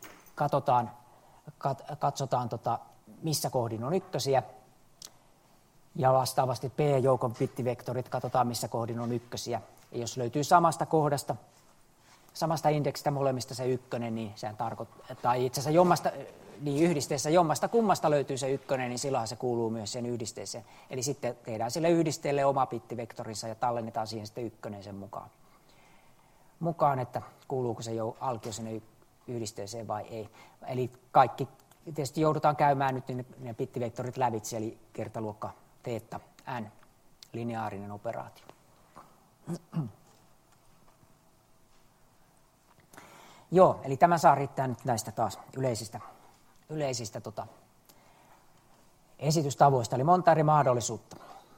katsotaan missä kohdin on ykkösiä, ja vastaavasti B-joukon bittivektorit, katsotaan missä kohdin on ykkösiä. Ja jos löytyy samasta kohdasta, samasta indeksistä molemmista se ykkönen, niin sehän tarkoittaa, tai itse asiassa yhdisteessä jommasta kummasta löytyy se ykkönen, niin silloinhan se kuuluu myös sen yhdisteeseen. Eli sitten tehdään sille yhdisteelle oma bittivektorinsa ja tallennetaan siihen sitten ykkönen sen mukaan, että kuuluuko se alkio sinne yhdisteeseen vai ei. Eli kaikki tietysti joudutaan käymään nyt ne bittivektorit lävitse, eli kertaluokka teetta n, lineaarinen operaatio. Joo, eli tämä saa riittää nyt näistä taas yleisistä esitystavoista, eli monta eri mahdollisuutta.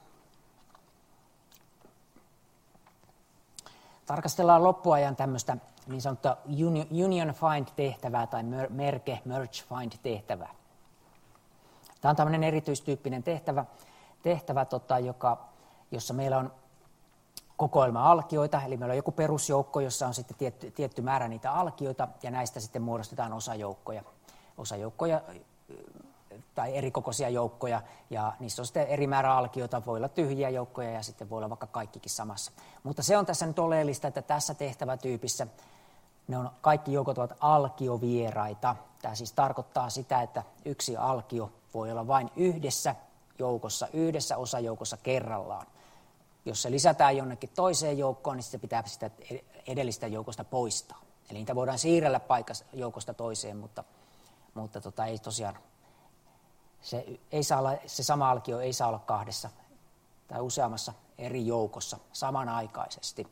Tarkastellaan loppuajan tämmöistä niin sanottua union find-tehtävää tai merge find-tehtävää. Tämä on tämmöinen erityistyyppinen tehtävä jossa meillä on kokoelma alkioita, eli meillä on joku perusjoukko, jossa on sitten tietty määrä niitä alkioita, ja näistä sitten muodostetaan osajoukkoja tai erikokoisia joukkoja, ja niissä on sitten eri määrä alkioita, voi olla tyhjiä joukkoja ja sitten voi olla vaikka kaikkikin samassa. Mutta se on tässä nyt oleellista, että tässä tehtävätyypissä kaikki joukot ovat alkiovieraita. Tämä siis tarkoittaa sitä, että yksi alkio voi olla vain yhdessä osajoukossa kerrallaan. Jos se lisätään jonnekin toiseen joukkoon, niin se pitää sitä edellistä joukosta poistaa. Eli niitä voidaan siirrellä paikasta joukosta toiseen, mutta ei tosiaan, se sama alkio ei saa olla kahdessa tai useammassa eri joukossa samanaikaisesti.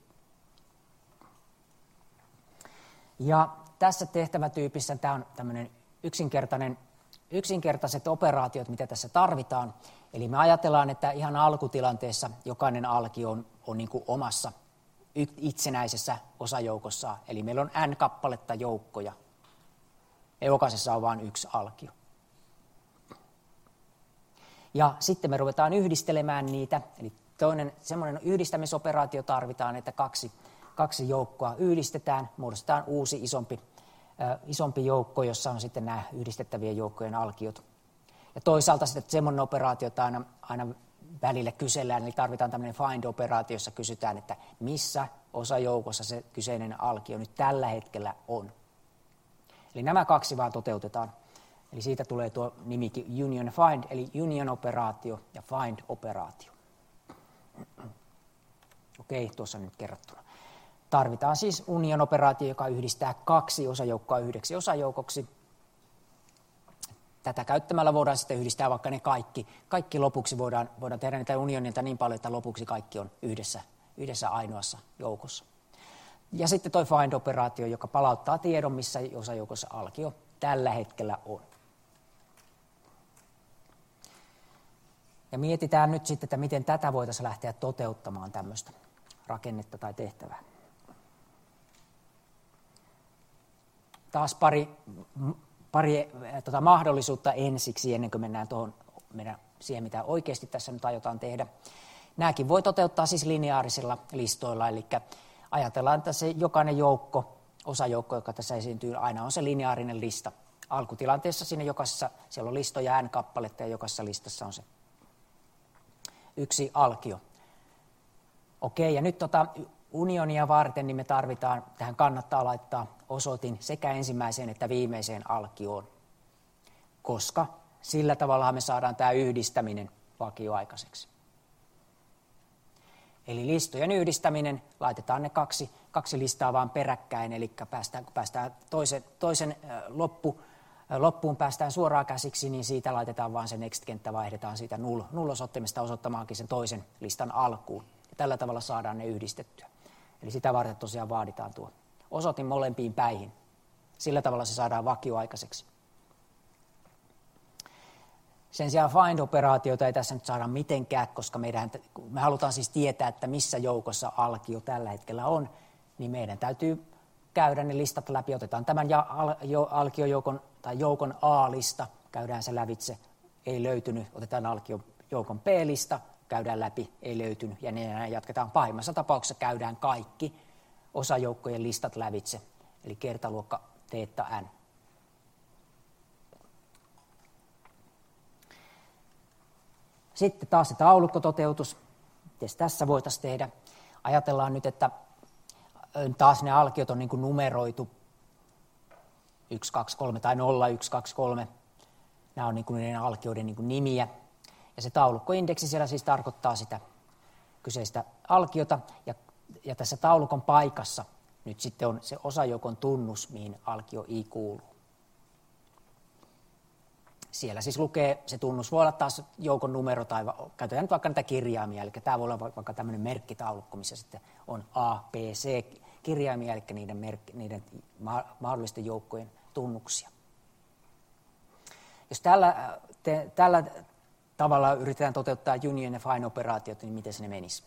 Ja tässä tehtävätyypissä tämä on tämmöinen yksinkertaiset operaatiot, mitä tässä tarvitaan. Eli me ajatellaan, että ihan alkutilanteessa jokainen alkio on niin kuin omassa itsenäisessä osajoukossaan. Eli meillä on n kappaletta joukkoja ja jokaisessa on vain yksi alkio. Ja sitten me ruvetaan yhdistelemään niitä. Eli toinen semmoinen yhdistämisoperaatio tarvitaan, että kaksi joukkoa yhdistetään, muodostetaan uusi isompi joukko, jossa on sitten nämä yhdistettävien joukkojen alkiot. Ja toisaalta sitten semmoinen operaatio, että aina välillä kysellään, eli tarvitaan tämmöinen find-operaatio, jossa kysytään, että missä osajoukossa se kyseinen alkio nyt tällä hetkellä on. Eli nämä kaksi vaan toteutetaan. Eli siitä tulee tuo nimikin union find, eli union-operaatio ja find-operaatio. Okei, tuossa on nyt kerrottuna. Tarvitaan siis union-operaatio, joka yhdistää kaksi osajoukkoa yhdeksi osajoukoksi. Tätä käyttämällä voidaan sitten yhdistää vaikka ne kaikki lopuksi. Voidaan tehdä niitä unionilta niin paljon, että lopuksi kaikki on yhdessä ainoassa joukossa. Ja sitten tuo find-operaatio, joka palauttaa tiedon, missä osajoukossa alkio tällä hetkellä on. Ja mietitään nyt sitten, että miten tätä voitaisiin lähteä toteuttamaan tämmöistä rakennetta tai tehtävää. Taas pari mahdollisuutta ensiksi, ennen kuin mennään siihen, mitä oikeasti tässä nyt aiotaan tehdä. Nämäkin voi toteuttaa siis lineaarisilla listoilla, eli ajatellaan, että se jokainen osajoukko, joka tässä esiintyy, aina on se lineaarinen lista. Alkutilanteessa siinä jokaisessa, siellä on listoja n-kappaletta ja jokaisessa listassa on se yksi alkio. Okei, ja nyt unionia varten niin me tarvitaan, tähän kannattaa laittaa osoitin sekä ensimmäiseen että viimeiseen alkioon, koska sillä tavalla me saadaan tämä yhdistäminen vakioaikaiseksi. Eli listojen yhdistäminen, laitetaan ne kaksi listaa vaan peräkkäin, eli kun päästään toisen loppuun päästään suoraan käsiksi, niin siitä laitetaan vaan se next-kenttä, vaihdetaan siitä null-osoittimesta osoittamaankin sen toisen listan alkuun. Ja tällä tavalla saadaan ne yhdistettyä. Eli sitä varten tosiaan vaaditaan tuo osoitin molempiin päihin. Sillä tavalla se saadaan vakioaikaiseksi. Sen sijaan find-operaatiota ei tässä nyt saada mitenkään, koska me halutaan siis tietää, että missä joukossa alkio tällä hetkellä on, niin meidän täytyy käydä ne listat läpi. Otetaan tämän alkiojoukon tai joukon A-lista, käydään se lävitse, ei löytynyt, otetaan alkiojoukon B-lista, käydään läpi, ei löytynyt, ja niin jatketaan. Pahimmassa tapauksessa käydään kaikki osajoukkojen listat lävitse, eli kertaluokka θn. Sitten taas se taulukkototeutus. Miten tässä voitaisiin tehdä? Ajatellaan nyt, että taas ne alkiot on niin kuin numeroitu 1, 2, 3 tai 0, 1, 2, 3. Nämä on niin kuin niiden alkioiden niin kuin nimiä. Ja se taulukkoindeksi siellä siis tarkoittaa sitä kyseistä alkiota. Ja tässä taulukon paikassa nyt sitten on se osajoukon tunnus, mihin alkio I kuuluu. Siellä siis lukee, se tunnus voi olla taas joukon numero tai käytetään nyt vaikka näitä kirjaimia, eli tämä voi olla vaikka tämmöinen merkkitaulukko, missä sitten on A, B, C kirjaimia, eli niiden mahdollisten joukkojen tunnuksia. Jos tällä tavalla yritetään toteuttaa union ja find operaatiot, niin miten se ne menisi?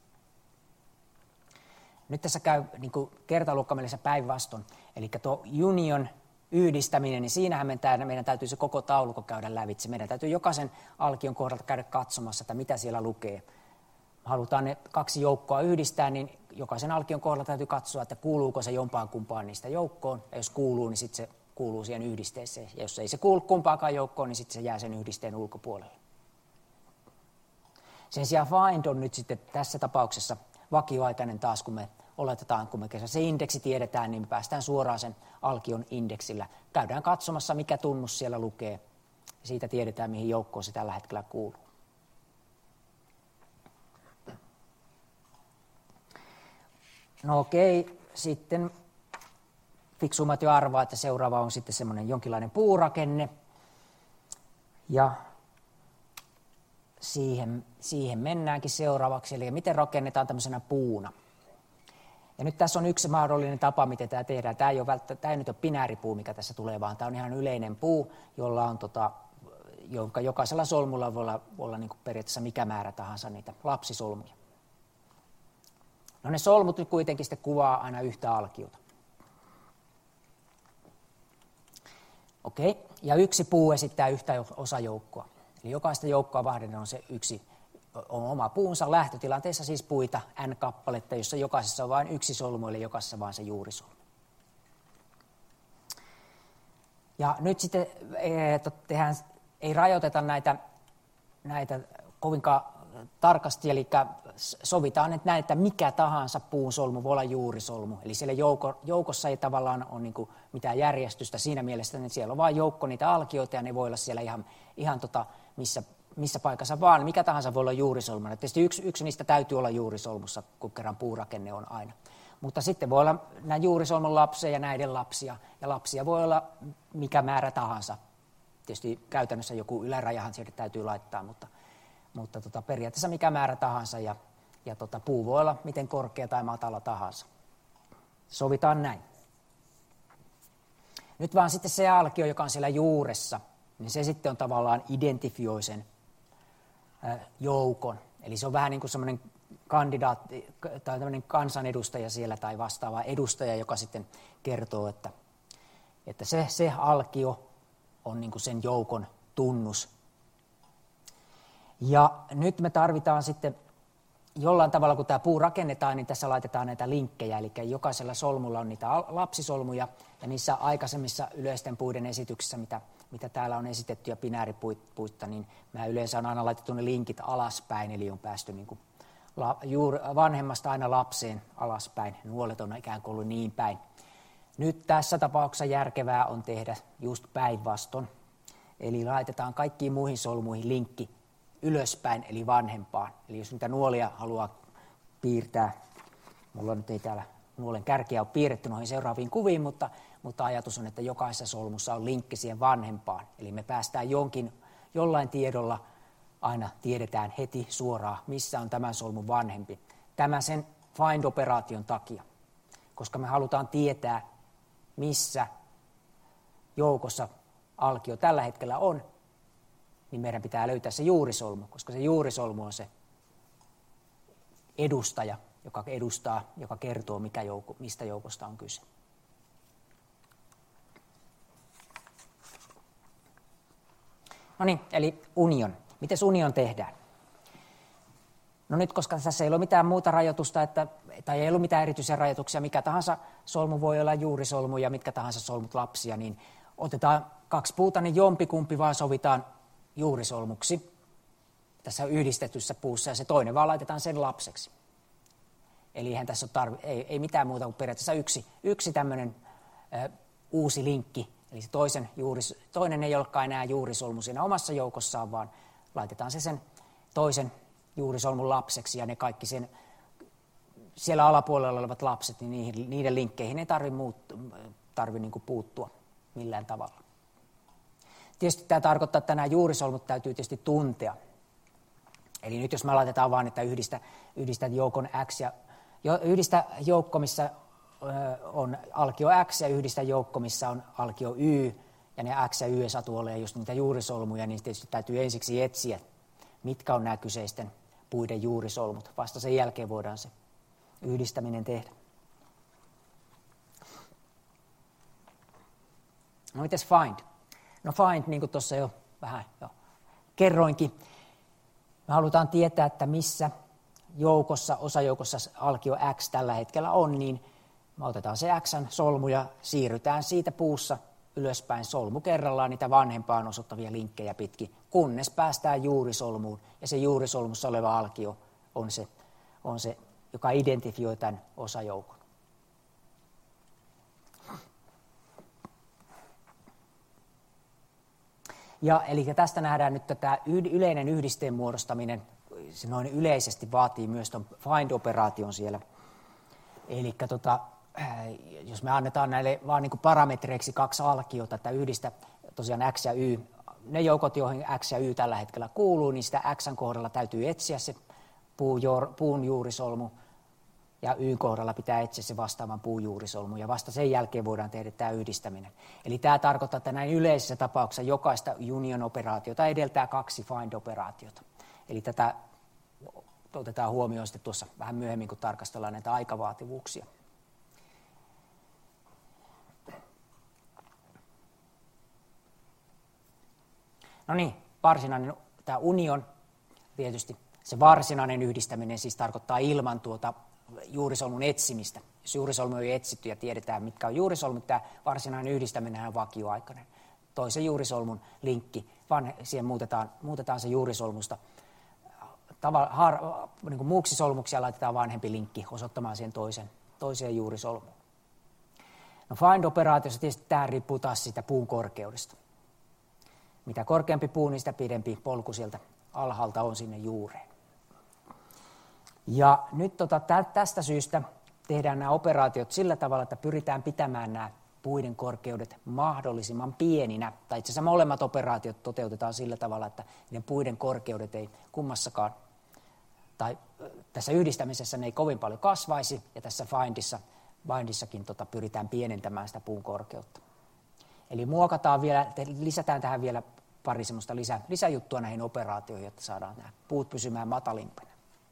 Nyt tässä käy niin kuin kertaluokkamielessä päinvastoin, eli tuo union yhdistäminen, niin siinähän meidän täytyy se koko taulukko käydä lävitse. Meidän täytyy jokaisen alkion kohdalta käydä katsomassa, että mitä siellä lukee. Halutaan ne kaksi joukkoa yhdistää, niin jokaisen alkion kohdalla täytyy katsoa, että kuuluuko se jompaan kumpaan niistä joukkoon. Ja jos kuuluu, niin sitten se kuuluu siihen yhdisteeseen. Ja jos ei se kuulu kumpaakaan joukkoon, niin sitten se jää sen yhdisteen ulkopuolelle. Sen sijaan find on nyt sitten tässä tapauksessa vakioaikainen taas, kun me oletetaan, kun me se indeksi tiedetään, niin me päästään suoraan sen alkion indeksillä. Käydään katsomassa, mikä tunnus siellä lukee. Ja siitä tiedetään, mihin joukkoon se tällä hetkellä kuuluu. No okei, sitten fiksummat jo arvaa, että seuraava on sitten semmoinen jonkinlainen puurakenne. Ja siihen mennäänkin seuraavaksi, eli miten rakennetaan tämmöisenä puuna. Ja nyt tässä on yksi mahdollinen tapa, miten tämä tehdään. Tämä ei nyt ole binääripuu, mikä tässä tulee, vaan tämä on ihan yleinen puu, jolla on jonka jokaisella solmulla voi olla niin kuin periaatteessa mikä määrä tahansa niitä lapsisolmuja. No ne solmut nyt kuitenkin sitten kuvaa aina yhtä alkiota. Okei, ja yksi puu esittää yhtä osajoukkoa. Eli jokaista joukkoa varten on se yksi on oma puunsa, lähtötilanteessa siis puita n-kappaletta, jossa jokaisessa on vain yksi solmu, eli jokaisessa vain se juurisolmu. Ja nyt sitten ei rajoiteta näitä kovinkaan tarkasti, eli sovitaan, että mikä tahansa puun solmu voi olla juurisolmu. Eli siellä joukossa ei tavallaan ole niin kuin mitään järjestystä siinä mielessä, että siellä on vain joukko niitä alkioita ja ne voi olla siellä ihan missä paikassa vaan. Mikä tahansa voi olla juurisolmuna. Tietysti yksi niistä täytyy olla juurisolmussa, kun kerran puurakenne on aina. Mutta sitten voi olla nämä juurisolmun lapsia ja näiden lapsia. Ja lapsia voi olla mikä määrä tahansa. Tietysti käytännössä joku ylärajahan sieltä täytyy laittaa, mutta periaatteessa mikä määrä tahansa. Ja puu voi olla miten korkea tai matala tahansa. Sovitaan näin. Nyt vaan sitten se alkio, joka on siellä juuressa, niin se sitten on tavallaan identifioi sen joukon. Eli se on vähän niin kuin semmoinen kandidaatti tai tämmöinen kansanedustaja siellä tai vastaava edustaja, joka sitten kertoo, että se alkio on niin kuin sen joukon tunnus. Ja nyt me tarvitaan sitten jollain tavalla, kun tämä puu rakennetaan, niin tässä laitetaan näitä linkkejä, eli jokaisella solmulla on niitä lapsisolmuja, ja niissä aikaisemmissa yleisten puiden esityksissä, mitä täällä on esitetty ja binääripuitta, niin mä yleensä on aina laitettu ne linkit alaspäin, eli on päästy niin kuin vanhemmasta aina lapseen alaspäin, nuolet on ikään kuin ollut niin päin. Nyt tässä tapauksessa järkevää on tehdä just päinvastoin, eli laitetaan kaikkiin muihin solmuihin linkki ylöspäin, eli vanhempaan. Eli jos niitä nuolia haluaa piirtää, mulla nyt ei täällä nuolen kärkiä ole piirretty noihin seuraaviin kuviin, mutta ajatus on, että jokaisessa solmussa on linkki siihen vanhempaan. Eli me päästään jollain tiedolla, aina tiedetään heti suoraan, missä on tämän solmun vanhempi. Tämä sen find-operaation takia, koska me halutaan tietää, missä joukossa alkio tällä hetkellä on, niin meidän pitää löytää se juurisolmu, koska se juurisolmu on se edustaja, joka kertoo, mistä joukosta on kyse. No niin, eli union. Miten union tehdään? No nyt, koska tässä ei ole mitään muuta rajoitusta, tai ei ollut mitään erityisiä rajoituksia, mikä tahansa solmu voi olla juurisolmu ja mitkä tahansa solmut lapsia, niin otetaan kaksi puuta, niin jompikumpi vaan sovitaan juurisolmuksi tässä yhdistetyssä puussa, ja se toinen vaan laitetaan sen lapseksi. Eli eihän tässä ole ei mitään muuta kuin periaatteessa yksi tämmöinen uusi linkki, eli se toinen ei olekaan enää juurisolmu siinä omassa joukossaan, vaan laitetaan se sen toisen juurisolmun lapseksi, ja ne kaikki siellä alapuolella olevat lapset, niin niiden linkkeihin ei tarvitse niin kuin puuttua millään tavalla. Tietysti tämä tarkoittaa, että nämä juurisolmut täytyy tietysti tuntea. Eli nyt jos me laitetaan vaan, että yhdistä joukon X ja yhdistä joukko, missä on alkio X ja yhdistä joukko, missä on alkio Y, ja ne X ja Y satu olemaan just niitä juurisolmuja, niin tietysti täytyy ensiksi etsiä, mitkä on nämä kyseisten puiden juurisolmut. Vasta sen jälkeen voidaan se yhdistäminen tehdä. No mites find? No find, niin kuin tuossa jo vähän kerroinkin, me halutaan tietää, että missä osajoukossa alkio X tällä hetkellä on, niin me otetaan se X:n solmu ja siirrytään siitä puussa ylöspäin solmu kerrallaan niitä vanhempaan osoittavia linkkejä pitkin, kunnes päästään juurisolmuun. Ja se juurisolmussa oleva alkio on se joka identifioi tämän osajoukon. Ja eli tästä nähdään nyt tätä yleinen yhdisteen muodostaminen, se noin yleisesti vaatii myös tuon find-operaation siellä. Eli jos me annetaan näille vaan niin kuin parametreiksi kaksi alkiota, että yhdistä tosiaan X ja Y ne joukot, joihin X ja Y tällä hetkellä kuuluu, niin sitä X:n kohdalla täytyy etsiä se puun juurisolmu, ja Y:n kohdalla pitää etsiä se vastaavan puun juurisolmu, ja vasta sen jälkeen voidaan tehdä tämä yhdistäminen. Eli tämä tarkoittaa, että näin yleisessä tapauksessa jokaista union-operaatiota edeltää 2 find-operaatiota. Eli tätä otetaan huomioon sitten tuossa vähän myöhemmin, kun tarkastellaan näitä aikavaativuuksia. No niin, varsinainen tämä union, tietysti se varsinainen yhdistäminen siis tarkoittaa ilman tuota juurisolmun etsimistä. Jos juurisolmu on etsitty ja tiedetään, mitkä on juurisolmut, tämä varsinainen yhdistäminen on vakioaikainen. Toisen juurisolmun linkki, vaan siihen muutetaan se juurisolmusta niin kuin muuksi solmuksi ja laitetaan vanhempi linkki osoittamaan siihen toiseen juurisolmuun. No find-operaatiossa tietysti tämä riippuu taas siitä puun korkeudesta. Mitä korkeampi puu, niin sitä pidempi polku sieltä alhaalta on sinne juureen. Ja nyt tästä syystä tehdään nämä operaatiot sillä tavalla, että pyritään pitämään nämä puiden korkeudet mahdollisimman pieninä. Tai itse asiassa molemmat operaatiot toteutetaan sillä tavalla, että niiden puiden korkeudet ei kummassakaan, tai tässä yhdistämisessä ne ei kovin paljon kasvaisi, ja tässä findissakin pyritään pienentämään sitä puun korkeutta. Eli muokataan vielä, lisätään tähän vielä pari semmoista lisäjuttua näihin operaatioihin, jotta saadaan nämä puut pysymään matalimpana.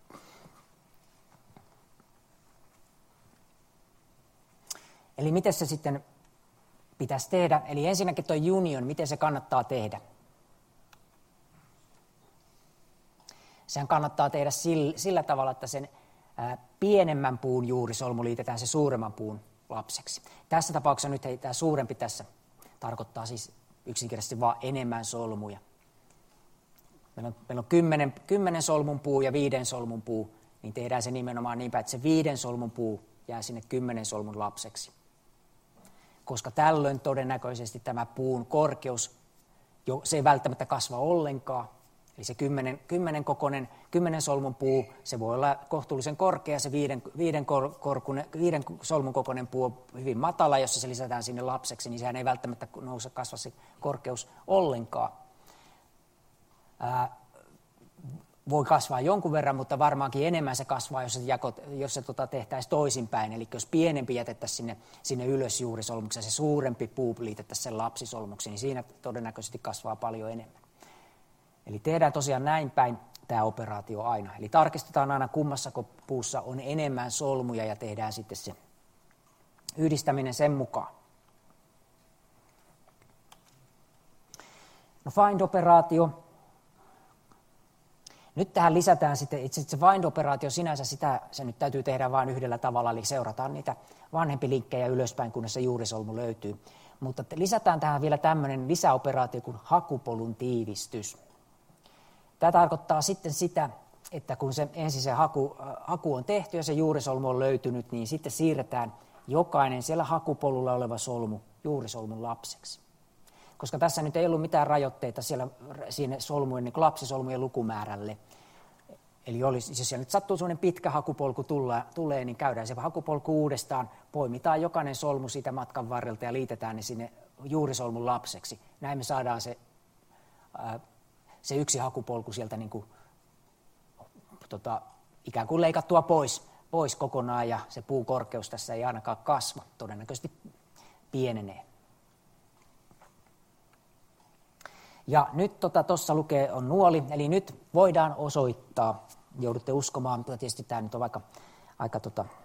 Eli miten se sitten pitäisi tehdä? Eli ensinnäkin tuo union, miten se kannattaa tehdä? Sehän kannattaa tehdä sillä tavalla, että sen pienemmän puun juurisolmu liitetään se suuremman puun lapseksi. Tässä tapauksessa nyt tämä suurempi tässä tarkoittaa siis yksinkertaisesti vaan enemmän solmuja. Meillä on 10 solmun puu ja 5 solmun puu, niin tehdään se nimenomaan niin päin, että se 5 solmun puu jää sinne 10 solmun lapseksi. Koska tällöin todennäköisesti tämä puun korkeus, se ei välttämättä kasva ollenkaan. Eli se 10 solmun puu, se voi olla kohtuullisen korkea, se 5 solmun kokoinen puu on hyvin matala, jos se lisätään sinne lapseksi, niin sehän ei välttämättä kasva se korkeus ollenkaan. Voi kasvaa jonkun verran, mutta varmaankin enemmän se kasvaa, jos se tehtäisiin toisinpäin. Eli jos pienempi jätettäisiin sinne ylös juurisolmuksi ja se suurempi puu liitettäisiin sen lapsisolmuksi, niin siinä todennäköisesti kasvaa paljon enemmän. Eli tehdään tosiaan näin päin tämä operaatio aina. Eli tarkistetaan aina kummassako puussa on enemmän solmuja ja tehdään sitten se yhdistäminen sen mukaan. No find-operaatio. Nyt tähän lisätään sitten, itse asiassa se find-operaatio sinänsä, se nyt täytyy tehdä vain yhdellä tavalla, eli seurataan niitä vanhempi linkkejä ylöspäin, kunnes se juurisolmu löytyy. Mutta lisätään tähän vielä tämmöinen lisäoperaatio kuin hakupolun tiivistys. Tämä tarkoittaa sitten sitä, että kun ensin se haku on tehty ja se juurisolmu on löytynyt, niin sitten siirretään jokainen siellä hakupolulla oleva solmu juurisolmun lapseksi. Koska tässä nyt ei ollut mitään rajoitteita siinä solmujen, niin lapsisolmujen lukumäärälle. Eli jos siellä nyt sattuu sellainen pitkä hakupolku tulee, niin käydään se hakupolku uudestaan, poimitaan jokainen solmu siitä matkan varrelta ja liitetään ne sinne juurisolmun lapseksi. Näin me saadaan se yksi hakupolku sieltä niin kuin, ikään kuin leikattua pois kokonaan, ja se puun korkeus tässä ei ainakaan kasva, todennäköisesti pienenee. Ja nyt tuossa lukee on nuoli, eli nyt voidaan osoittaa, joudutte uskomaan, mutta tietysti tämä nyt on aika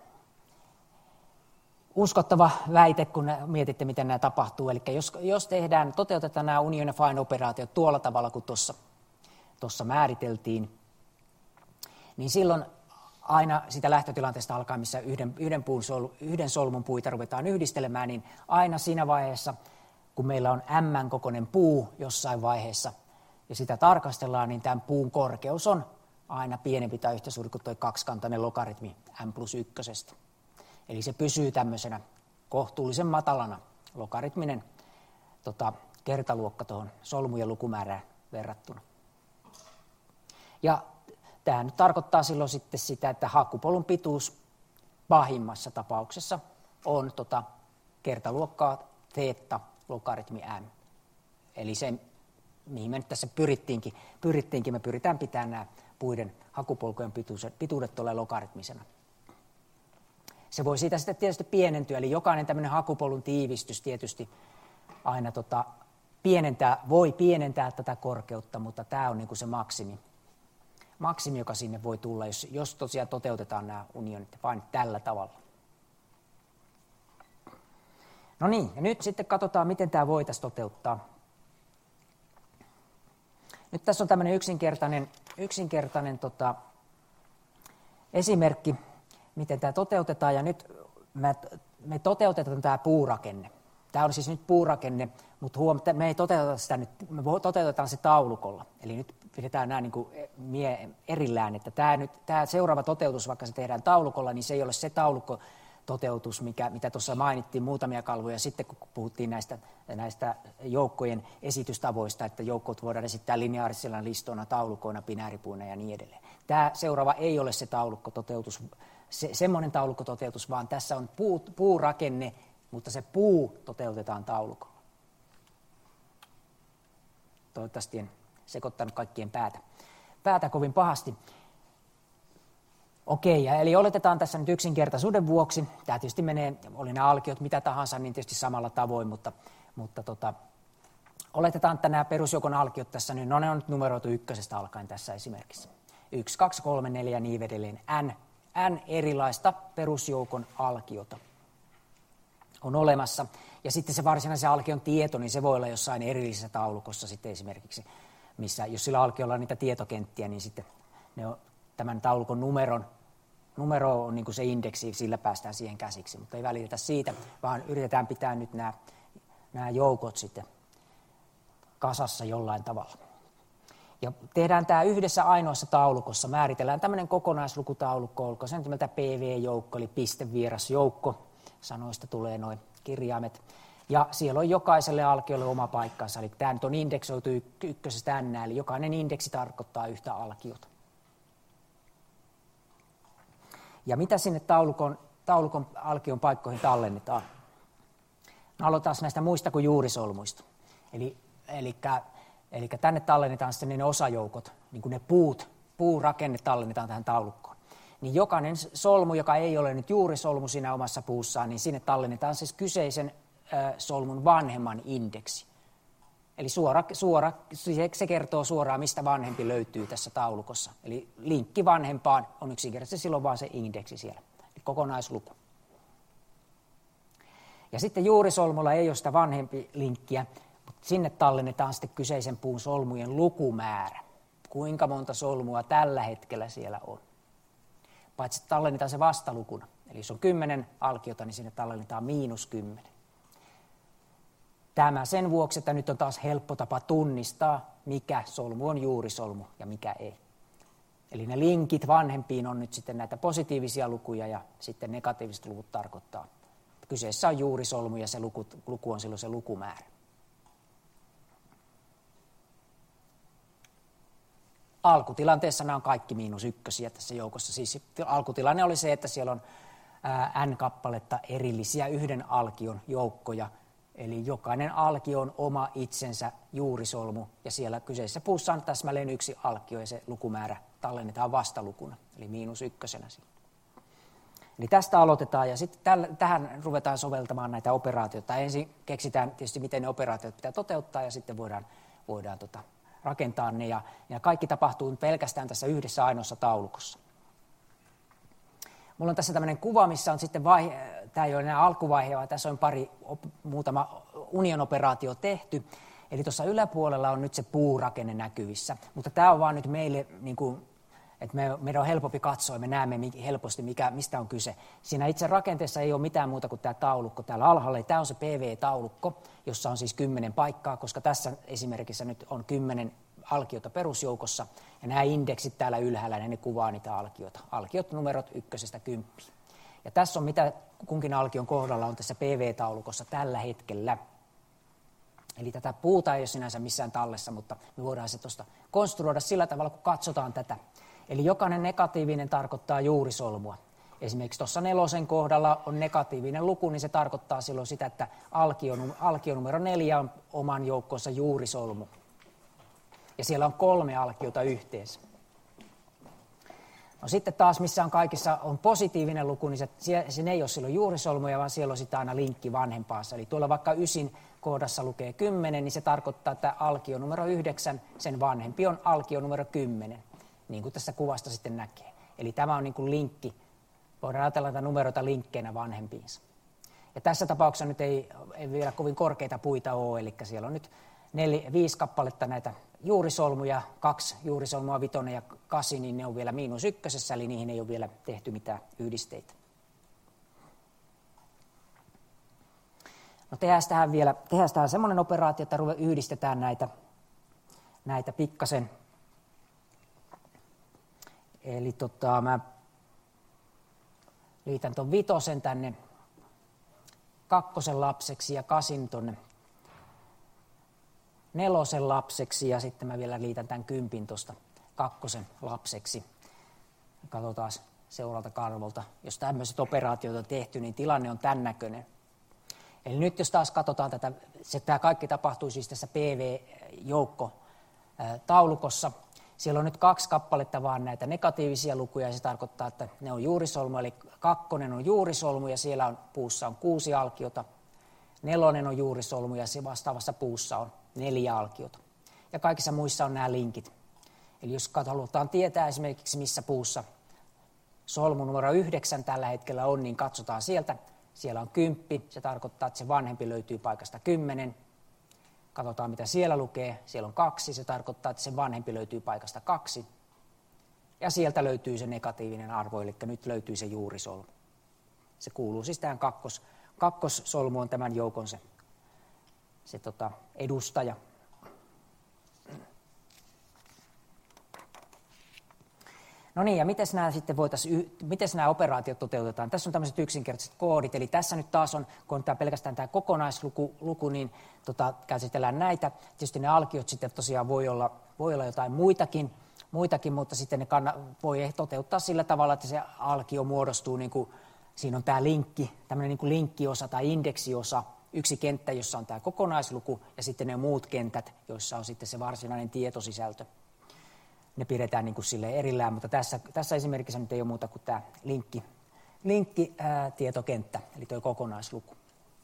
uskottava väite, kun mietitte, miten nämä tapahtuu. Eli jos toteutetaan nämä union ja find-operaatiot tuolla tavalla, kuin tuossa määriteltiin, niin silloin aina sitä lähtötilanteesta alkaen, missä yhden solmun puita ruvetaan yhdistelemään, niin aina siinä vaiheessa, kun meillä on M-kokoinen puu jossain vaiheessa, ja sitä tarkastellaan, niin tämän puun korkeus on aina pienempi tai yhtä suuri kuin tuo kaksikantainen logaritmi M+1. Eli se pysyy tämmöisenä kohtuullisen matalana logaritminen kertaluokka tuohon solmujen lukumäärään verrattuna. Ja tämä nyt tarkoittaa silloin sitten sitä, että hakupolun pituus pahimmassa tapauksessa on kertaluokkaa θ logaritmi m. Eli se mihin me nyt tässä pyrittiinkin. Me pyritään pitämään nämä puiden hakupolkujen pituudet tuolla logaritmisena. Se voi siitä sitten tietysti pienentyä, eli jokainen tämmöinen hakupolun tiivistys tietysti aina voi pienentää tätä korkeutta, mutta tämä on niin kuin se maksimi, joka sinne voi tulla, jos tosiaan toteutetaan nämä unionit vain tällä tavalla. No niin, ja nyt sitten katsotaan, miten tämä voitaisiin toteuttaa. Nyt tässä on tämmöinen yksinkertainen esimerkki, miten tämä toteutetaan, ja nyt me toteutetaan tämä puurakenne. Tämä on siis nyt puurakenne, mutta me ei toteuteta sitä nyt, me toteutetaan se taulukolla. Eli nyt pidetään nämä niin kuin erillään, että tämä seuraava toteutus, vaikka se tehdään taulukolla, niin se ei ole se taulukkototeutus, mitä tuossa mainittiin muutamia kalvoja sitten, kun puhuttiin näistä joukkojen esitystavoista, että joukot voidaan esittää lineaarisilla listoina, taulukoina, binääripuina ja niin edelleen. Tämä seuraava ei ole se taulukkototeutus, semmoinen taulukkototeutus, vaan tässä on puurakenne, mutta se puu toteutetaan taulukolla. Toivottavasti en sekoittanut kaikkien päätä kovin pahasti. Okei, eli oletetaan tässä nyt yksinkertaisuuden vuoksi. Tämä tietysti menee, oli nämä alkiot mitä tahansa, niin tietysti samalla tavoin, mutta oletetaan, että nämä perusjoukon alkiot tässä, niin ne on nyt numeroitu ykkösestä alkaen tässä esimerkissä. 1, 2, 3, 4 ja niin edelleen. N erilaista perusjoukon alkiota on olemassa. Ja sitten se varsinaisen alkion tieto, niin se voi olla jossain erillisessä taulukossa sitten esimerkiksi, missä jos sillä alkiolla on niitä tietokenttiä, niin sitten ne on tämän taulukon numero on niin kuin se indeksi, sillä päästään siihen käsiksi, mutta ei välitetä siitä, vaan yritetään pitää nyt nämä joukot sitten kasassa jollain tavalla. Ja tehdään tämä yhdessä ainoassa taulukossa, määritellään tämmöinen kokonaislukutaulukko, olkoon se nimeltä PV-joukko, eli pistevieras joukko, sanoista tulee nuo kirjaimet. Ja siellä on jokaiselle alkiolle oma paikkansa, eli tämä nyt on indeksoitu ykkösestä n, eli jokainen indeksi tarkoittaa yhtä alkiota. Ja mitä sinne taulukon alkion paikkoihin tallennetaan? No aloitetaan näistä muista kuin juurisolmuista. Eli tänne tallennetaan sitten ne osajoukot, niin kuin ne puurakenne tallennetaan tähän taulukkoon. Niin jokainen solmu, joka ei ole nyt juurisolmu siinä omassa puussaan, niin sinne tallennetaan siis kyseisen solmun vanhemman indeksi. Eli se kertoo suoraan, mistä vanhempi löytyy tässä taulukossa. Eli linkki vanhempaan on yksinkertaisesti silloin vaan se indeksi siellä, eli kokonaisluku. Ja sitten juurisolmulla ei ole sitä vanhempi linkkiä, mutta sinne tallennetaan sitten kyseisen puun solmujen lukumäärä. Kuinka monta solmua tällä hetkellä siellä on. Paitsi tallennetaan se vastalukuna. Eli jos on 10 alkiota, niin sinne tallennetaan -10. Tämä sen vuoksi, että nyt on taas helppo tapa tunnistaa, mikä solmu on juurisolmu ja mikä ei. Eli ne linkit vanhempiin on nyt sitten näitä positiivisia lukuja ja sitten negatiiviset luvut tarkoittaa. Kyseessä on juurisolmu ja se luku on silloin se lukumäärä. Alkutilanteessa nämä on kaikki -1 tässä joukossa. Siis alkutilanne oli se, että siellä on n kappaletta erillisiä yhden alkion joukkoja. Eli jokainen alkio on oma itsensä juurisolmu ja siellä kyseisessä puussa on täsmälleen yksi alkio ja se lukumäärä tallennetaan vastalukuna, eli -1. Eli tästä aloitetaan ja sitten tähän ruvetaan soveltamaan näitä operaatioita. Ensin keksitään tietysti, miten ne operaatiot pitää toteuttaa ja sitten voidaan rakentaa ne ja kaikki tapahtuu pelkästään tässä yhdessä ainoassa taulukossa. Mulla on tässä tämmöinen kuva, missä on sitten tämä ei ole enää alkuvaihe, vaan tässä on muutama union-operaatio tehty. Eli tuossa yläpuolella on nyt se puurakenne näkyvissä, mutta tämä on vaan nyt meille, niin kuin, että meidän on helpompi katsoa ja me näemme helposti, mistä on kyse. Siinä itse rakenteessa ei ole mitään muuta kuin tämä taulukko täällä alhaalla. Eli tämä on se PV-taulukko, jossa on siis 10 paikkaa, koska tässä esimerkissä nyt on 10 alkiota perusjoukossa, ja nämä indeksit täällä ylhäällä, ne kuvaa niitä alkiota. Alkiot numerot 1–10. Ja tässä on mitä kunkin alkion kohdalla on tässä PV-taulukossa tällä hetkellä. Eli tätä puuta ei ole sinänsä missään tallessa, mutta me voidaan se tuosta konstruoida sillä tavalla, kun katsotaan tätä. Eli jokainen negatiivinen tarkoittaa juurisolmua. Esimerkiksi tuossa 4 kohdalla on negatiivinen luku, niin se tarkoittaa silloin sitä, että alkio numero 4 on oman joukkonsa juurisolmu. ja siellä on 3 alkiota yhteensä. No sitten taas, missä on kaikissa on positiivinen luku, niin se ei ole silloin juurisolmuja, vaan siellä on sitten aina linkki vanhempaansa. Eli tuolla vaikka 9 koodassa lukee 10, niin se tarkoittaa, että alkio numero 9, sen vanhempi on alkio numero 10, niin kuin tässä kuvasta sitten näkee. Eli tämä on niin kuin linkki. Voidaan ajatella näitä numeroita linkkeinä vanhempiinsa. Ja tässä tapauksessa nyt ei vielä kovin korkeita puita ole, eli siellä on nyt 5 kappaletta näitä juurisolmuja, 2 juurisolmua, 5 ja 8, niin ne on vielä -1, eli niihin ei ole vielä tehty mitään yhdisteitä. No tehdään tähän semmoinen operaatio, että yhdistetään näitä pikkasen. Eli mä liitän tuon 5 tänne 2 lapseksi ja 8 tuonne 4 lapseksi ja sitten mä vielä liitän tämän 10 tuosta 2 lapseksi. Katsotaan seuraalta karvolta. Jos tämmöiset operaatiot on tehty, niin tilanne on tämän näköinen. Eli nyt jos taas katsotaan tätä, tämä kaikki tapahtuu siis tässä PV-joukko-taulukossa. Siellä on nyt 2 kappaletta vaan näitä negatiivisia lukuja ja se tarkoittaa, että ne on juurisolmu. Eli 2 on juurisolmu ja siellä puussa on 6 alkiota. 4 on juurisolmu ja vastaavassa puussa on 4 alkiota. Ja kaikissa muissa on nämä linkit. Eli jos halutaan tietää esimerkiksi missä puussa solmu numero 9 tällä hetkellä on, niin katsotaan sieltä. Siellä on 10, se tarkoittaa, että se vanhempi löytyy paikasta 10. Katsotaan mitä siellä lukee, siellä on 2, se tarkoittaa, että se vanhempi löytyy paikasta 2. Ja sieltä löytyy se negatiivinen arvo, eli nyt löytyy se juurisolmu. Se kuuluu siis tähän kakkossolmu on tämän joukon se edustaja. No niin, ja miten nämä operaatiot toteutetaan? Tässä on tämmöiset yksinkertaiset koodit, eli tässä nyt taas on, kun on pelkästään tämä kokonaisluku, niin käsitellään näitä. Tietysti ne alkiot sitten tosiaan voi olla jotain muitakin, mutta sitten ne voi toteuttaa sillä tavalla, että se alkio muodostuu, niin kuin, siinä on tämä linkki, tämmöinen niin kuin linkkiosa tai indeksiosa, yksi kenttä, jossa on tämä kokonaisluku, ja sitten ne muut kentät, joissa on sitten se varsinainen tietosisältö. Ne pidetään niin kuin silleen erillään, mutta tässä esimerkissä nyt ei ole muuta kuin tämä linkkitietokenttä, eli tuo kokonaisluku.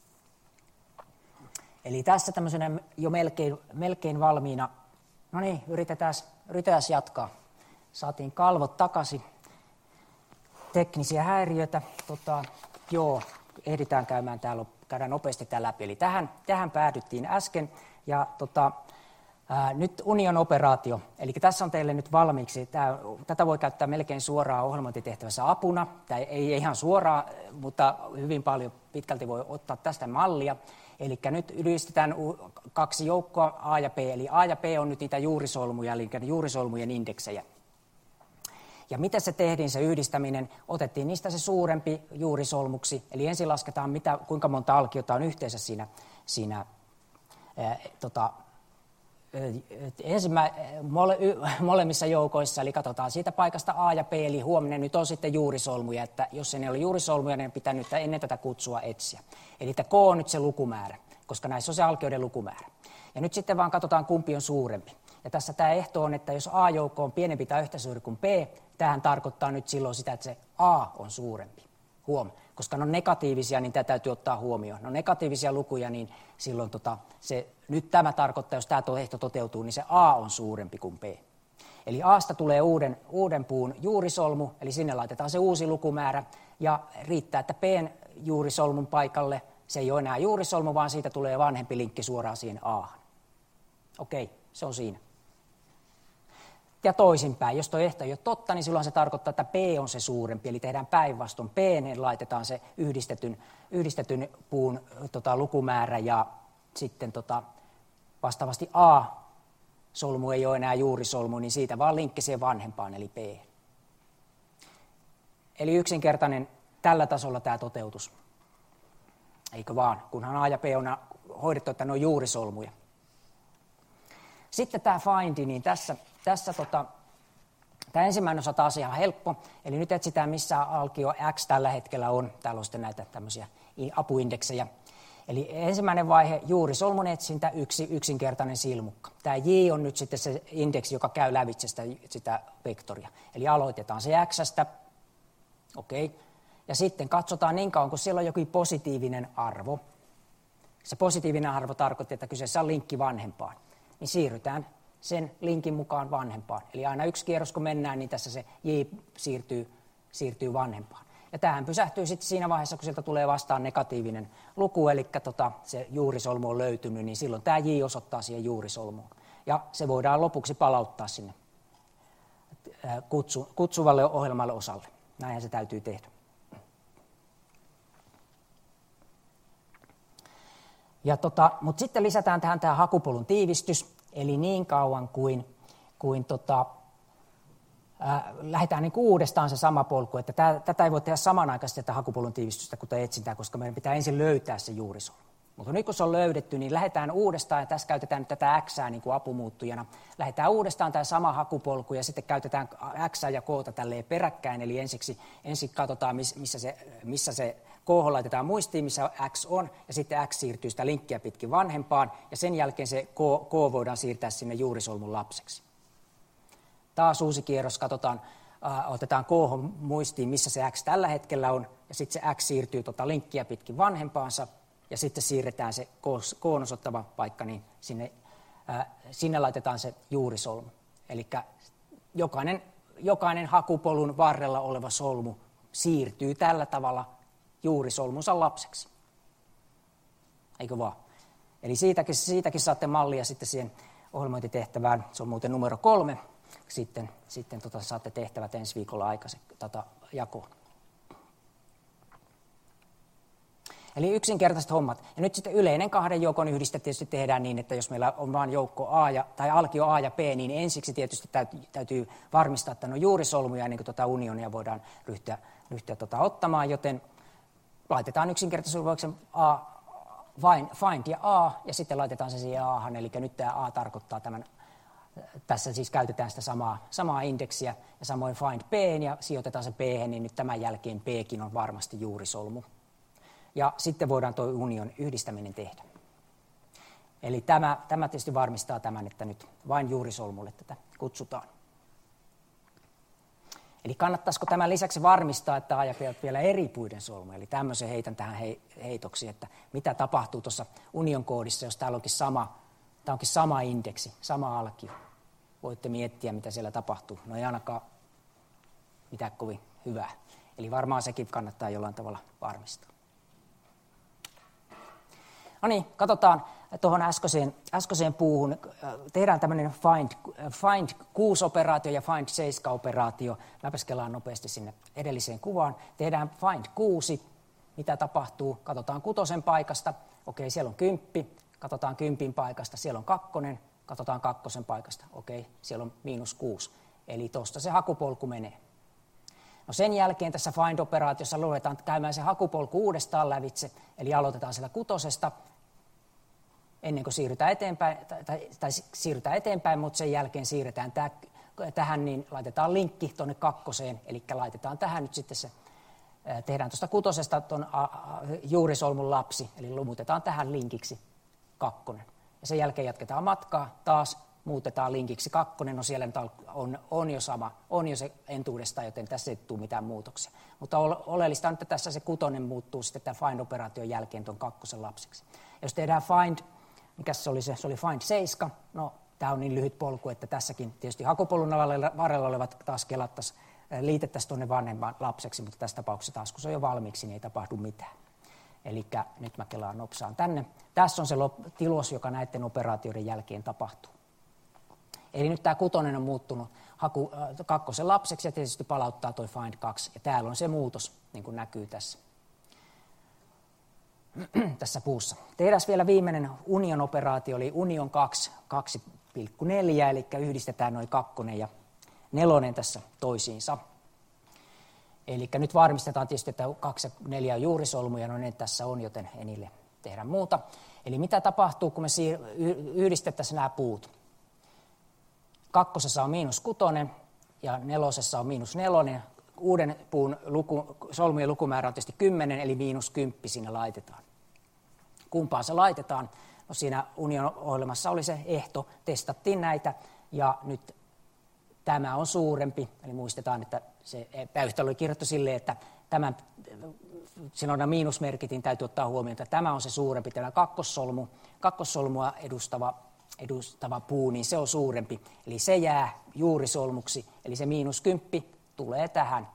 Eli tässä tämmöisenä jo melkein valmiina. No niin, yritetään jatkaa. Saatiin kalvot takaisin. Teknisiä häiriöitä. Ehditään käydään nopeasti tämä läpi. Eli tähän päädyttiin äsken. Ja nyt Union-operaatio, eli tässä on teille nyt valmiiksi, tätä voi käyttää melkein suoraan ohjelmointitehtävässä apuna, tai ei ihan suoraan, mutta hyvin paljon pitkälti voi ottaa tästä mallia. Eli nyt yhdistetään 2 joukkoa A ja B, eli A ja B on nyt niitä juurisolmuja, eli juurisolmujen indeksejä. Ja miten se tehtiin se yhdistäminen? Otettiin niistä se suurempi juurisolmuksi, eli ensin lasketaan kuinka monta alkiota on yhteensä siinä molemmissa joukoissa, eli katsotaan siitä paikasta A ja B, eli huominen nyt on sitten juurisolmuja, että jos ei ne ole juurisolmuja, niin pitää nyt ennen tätä kutsua etsiä. Eli K on nyt se lukumäärä, koska näissä on se alkioiden lukumäärä. Ja nyt sitten vaan katsotaan, kumpi on suurempi. Ja tässä tämä ehto on, että jos A-joukko on pienempi tai yhtä suuri kuin B, tämähän tarkoittaa nyt silloin sitä, että se A on suurempi. Koska ne on negatiivisia, niin tätä täytyy ottaa huomioon. Ne on negatiivisia lukuja, niin silloin nyt tämä tarkoittaa, jos tämä ehto toteutuu, niin se A on suurempi kuin B. Eli A:sta tulee uuden puun juurisolmu, eli sinne laitetaan se uusi lukumäärä, ja riittää, että B:n juurisolmun paikalle se ei ole enää juurisolmu, vaan siitä tulee vanhempi linkki suoraan siihen A:han. Okei, se on siinä. Ja toisinpäin, jos tuo ehto ei ole totta, niin silloin se tarkoittaa, että B on se suurempi, eli tehdään päinvastoin. B:hen laitetaan se yhdistetyn puun lukumäärä, ja sitten vastaavasti A-solmu ei ole enää juurisolmu, niin siitä vaan linkki siihen vanhempaan, eli B. Eli yksinkertainen tällä tasolla tämä toteutus. Eikö vaan, kunhan A ja B on hoidettu, että ne on juurisolmuja. Sitten tämä find, niin tässä tämä ensimmäinen osa taas ihan helppo. Eli nyt etsitään, missä alkio X tällä hetkellä on. Täällä on sitten näitä tämmöisiä apuindeksejä. Eli ensimmäinen vaihe, juurisolmun etsintä, yksinkertainen silmukka. Tämä J on nyt sitten se indeksi, joka käy lävitse sitä vektoria. Eli aloitetaan se X:stä, okei. Ja sitten katsotaan niin kauan, kun siellä on joku positiivinen arvo. Se positiivinen arvo tarkoittaa, että kyseessä on linkki vanhempaan. Niin siirrytään sen linkin mukaan vanhempaan. Eli aina yksi kierros kun mennään, niin tässä se J siirtyy vanhempaan. Ja tämähän pysähtyy sitten siinä vaiheessa, kun sieltä tulee vastaan negatiivinen luku, eli se juurisolmu on löytynyt, niin silloin tämä J osoittaa siihen juurisolmuun. Ja se voidaan lopuksi palauttaa sinne kutsuvalle ohjelmalle osalle. Näinhän se täytyy tehdä. Mutta sitten lisätään tähän tämä hakupolun tiivistys, eli niin kauan kuin lähdetään niin uudestaan se sama polku, että tätä ei voi tehdä samanaikaisesti tätä hakupolun tiivistystä, kuten etsintää, koska meidän pitää ensin löytää se juurisolmu. Mutta nyt kun se on löydetty, niin lähdetään uudestaan, ja tässä käytetään nyt tätä X:ää niin kuin apumuuttujana. Lähdetään uudestaan tämä sama hakupolku, ja sitten käytetään X:ää ja K:ta tälleen peräkkäin, eli ensin katsotaan, missä se K laitetaan muistiin, missä X on, ja sitten X siirtyy sitä linkkiä pitkin vanhempaan, ja sen jälkeen se K voidaan siirtää sinne juurisolmun lapseksi. Taas uusi kierros, otetaan K muistiin, missä se X tällä hetkellä on, ja sitten se X siirtyy linkkiä pitkin vanhempaansa, ja sitten siirretään se K osoittava paikka, niin sinne laitetaan se juurisolmu. Eli jokainen hakupolun varrella oleva solmu siirtyy tällä tavalla juurisolmunsa lapseksi. Eikö vaan? Eli siitäkin saatte mallia sitten siihen ohjelmointitehtävään. Se on muuten numero 3. Sitten saatte tehtävät ensi viikolla aikaisin jakoon. Eli yksinkertaiset hommat. Ja nyt sitten yleinen kahden joukon yhdiste tietysti tehdään niin, että jos meillä on vain joukko tai alkio A ja B, niin ensiksi tietysti täytyy varmistaa, että ne on juurisolmuja ennen kuin unionia voidaan ryhtyä ottamaan, joten laitetaan yksinkertaisuuden find ja A, ja sitten laitetaan se siihen Ahan, eli nyt tämä A tarkoittaa tässä siis käytetään sitä samaa indeksiä, ja samoin find B, ja sijoitetaan se B, niin nyt tämän jälkeen Bkin on varmasti juurisolmu. Ja sitten voidaan tuo union yhdistäminen tehdä. Eli tämä tietysti varmistaa tämän, että nyt vain juurisolmulle tätä kutsutaan. Eli kannattaisiko tämän lisäksi varmistaa, että ajatellaan vielä eri puiden solmu. Eli tämmöisen heitän tähän heitoksi, että mitä tapahtuu tuossa union koodissa, jos täällä onkin sama indeksi, sama alkio. Voitte miettiä, mitä siellä tapahtuu. No ei ainakaan mitään kovin hyvää. Eli varmaan sekin kannattaa jollain tavalla varmistaa. No niin, katsotaan tuohon äskeiseen puuhun. Tehdään tämmöinen find 6-operaatio ja find 7-operaatio. Läpäskellaan nopeasti sinne edelliseen kuvaan. Tehdään find 6. Mitä tapahtuu? Katsotaan 6 paikasta. Okei, siellä on 10. Katsotaan 10 paikasta. Siellä on 2. Katsotaan 2 paikasta. Okei, siellä on -6. Eli tuosta se hakupolku menee. No sen jälkeen tässä find-operaatiossa ruvetaan käymään se hakupolku uudestaan lävitse, eli aloitetaan sieltä 6. ennen kuin siirrytään eteenpäin, mutta sen jälkeen siirretään tähän, niin laitetaan linkki tuonne 2, eli laitetaan tähän nyt sitten tehdään tuosta 6 tuon juurisolmun lapsi, eli lumutetaan tähän linkiksi 2. Ja sen jälkeen jatketaan matkaa, taas muutetaan linkiksi 2, no siellä nyt on jo sama, on jo se entuudesta, joten tässä ei tule mitään muutoksia. Mutta oleellista on, että tässä se 6 muuttuu sitten tämän find-operaation jälkeen tuon 2 lapseksi. Jos tehdään find, mikä se oli find 7, no tämä on niin lyhyt polku, että tässäkin tietysti hakupolun varrella olevat taas liitettäisiin tuonne vanhemman lapseksi, mutta tässä tapauksessa taas kun se on jo valmiiksi, niin ei tapahdu mitään. Eli nyt mä kelaan nopsaan tänne. Tässä on se tilos, joka näiden operaatioiden jälkeen tapahtuu. Eli nyt tämä 6 on muuttunut 2 lapseksi ja tietysti palauttaa toi find 2. Ja täällä on se muutos, niin kuin näkyy tässä puussa. Tehdään vielä viimeinen union-operaatio, eli union 2, 2,4, eli yhdistetään noin 2 ja 4 tässä toisiinsa. Eli nyt varmistetaan tietysti, että 2 ja 4 on juurisolmuja, no ne tässä on, joten ei niille tehdä muuta. Eli mitä tapahtuu, kun me yhdistettäisiin nämä puut? 2 on -6 ja 4 on -4. Uuden puun solmujen lukumäärä on tietysti 10, eli -10 sinne laitetaan. Kumpaan se laitetaan? No siinä Union-ohjelmassa oli se ehto, testattiin näitä ja nyt tämä on suurempi. Eli muistetaan, että se epäyhtälö oli kirjoittu silleen, että tämän, siinä on miinusmerkit, niin täytyy ottaa huomioon, että tämä on se suurempi. Tämä kakkossolmua edustava puu, niin se on suurempi. Eli se jää juurisolmuksi. Eli se -10 tulee tähän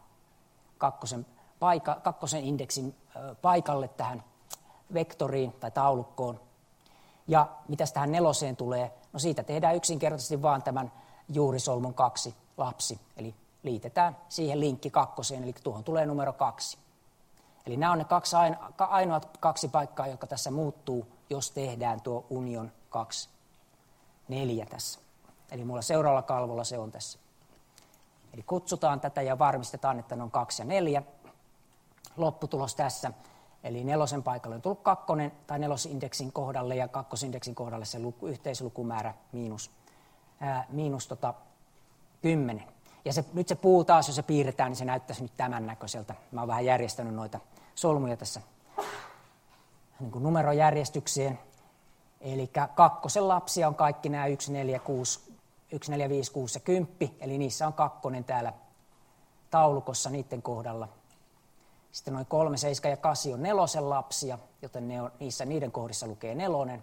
kakkosen indeksin paikalle tähän vektoriin tai taulukkoon. Ja mitäs tähän 4 tulee? No siitä tehdään yksinkertaisesti vaan tämän juurisolmun 2 lapsi. Eli liitetään siihen linkki 2, eli tuohon tulee numero 2. Eli nämä on ne ainoat 2 paikkaa, jotka tässä muuttuu, jos tehdään tuo union 2. 4 tässä. Eli mulla seuraavalla kalvolla se on tässä. Eli kutsutaan tätä ja varmistetaan, että ne on 2 ja 4. Lopputulos tässä. Eli 4 paikalle on tullut 2 tai 4-indeksin kohdalle ja 2-indeksin kohdalle se yhteislukumäärä miinus 10. Ja nyt se puu taas, jos se piirretään, niin se näyttäisi nyt tämän näköiseltä. Mä oon vähän järjestänyt noita solmuja tässä niin kuin numerojärjestykseen. Eli 2 lapsia on kaikki nämä 1, 4, 5, 6 ja 10. Eli niissä on 2 täällä taulukossa niiden kohdalla. Sitten noin 3, 7 ja 8 on 4 lapsia, joten niiden kohdissa lukee 4.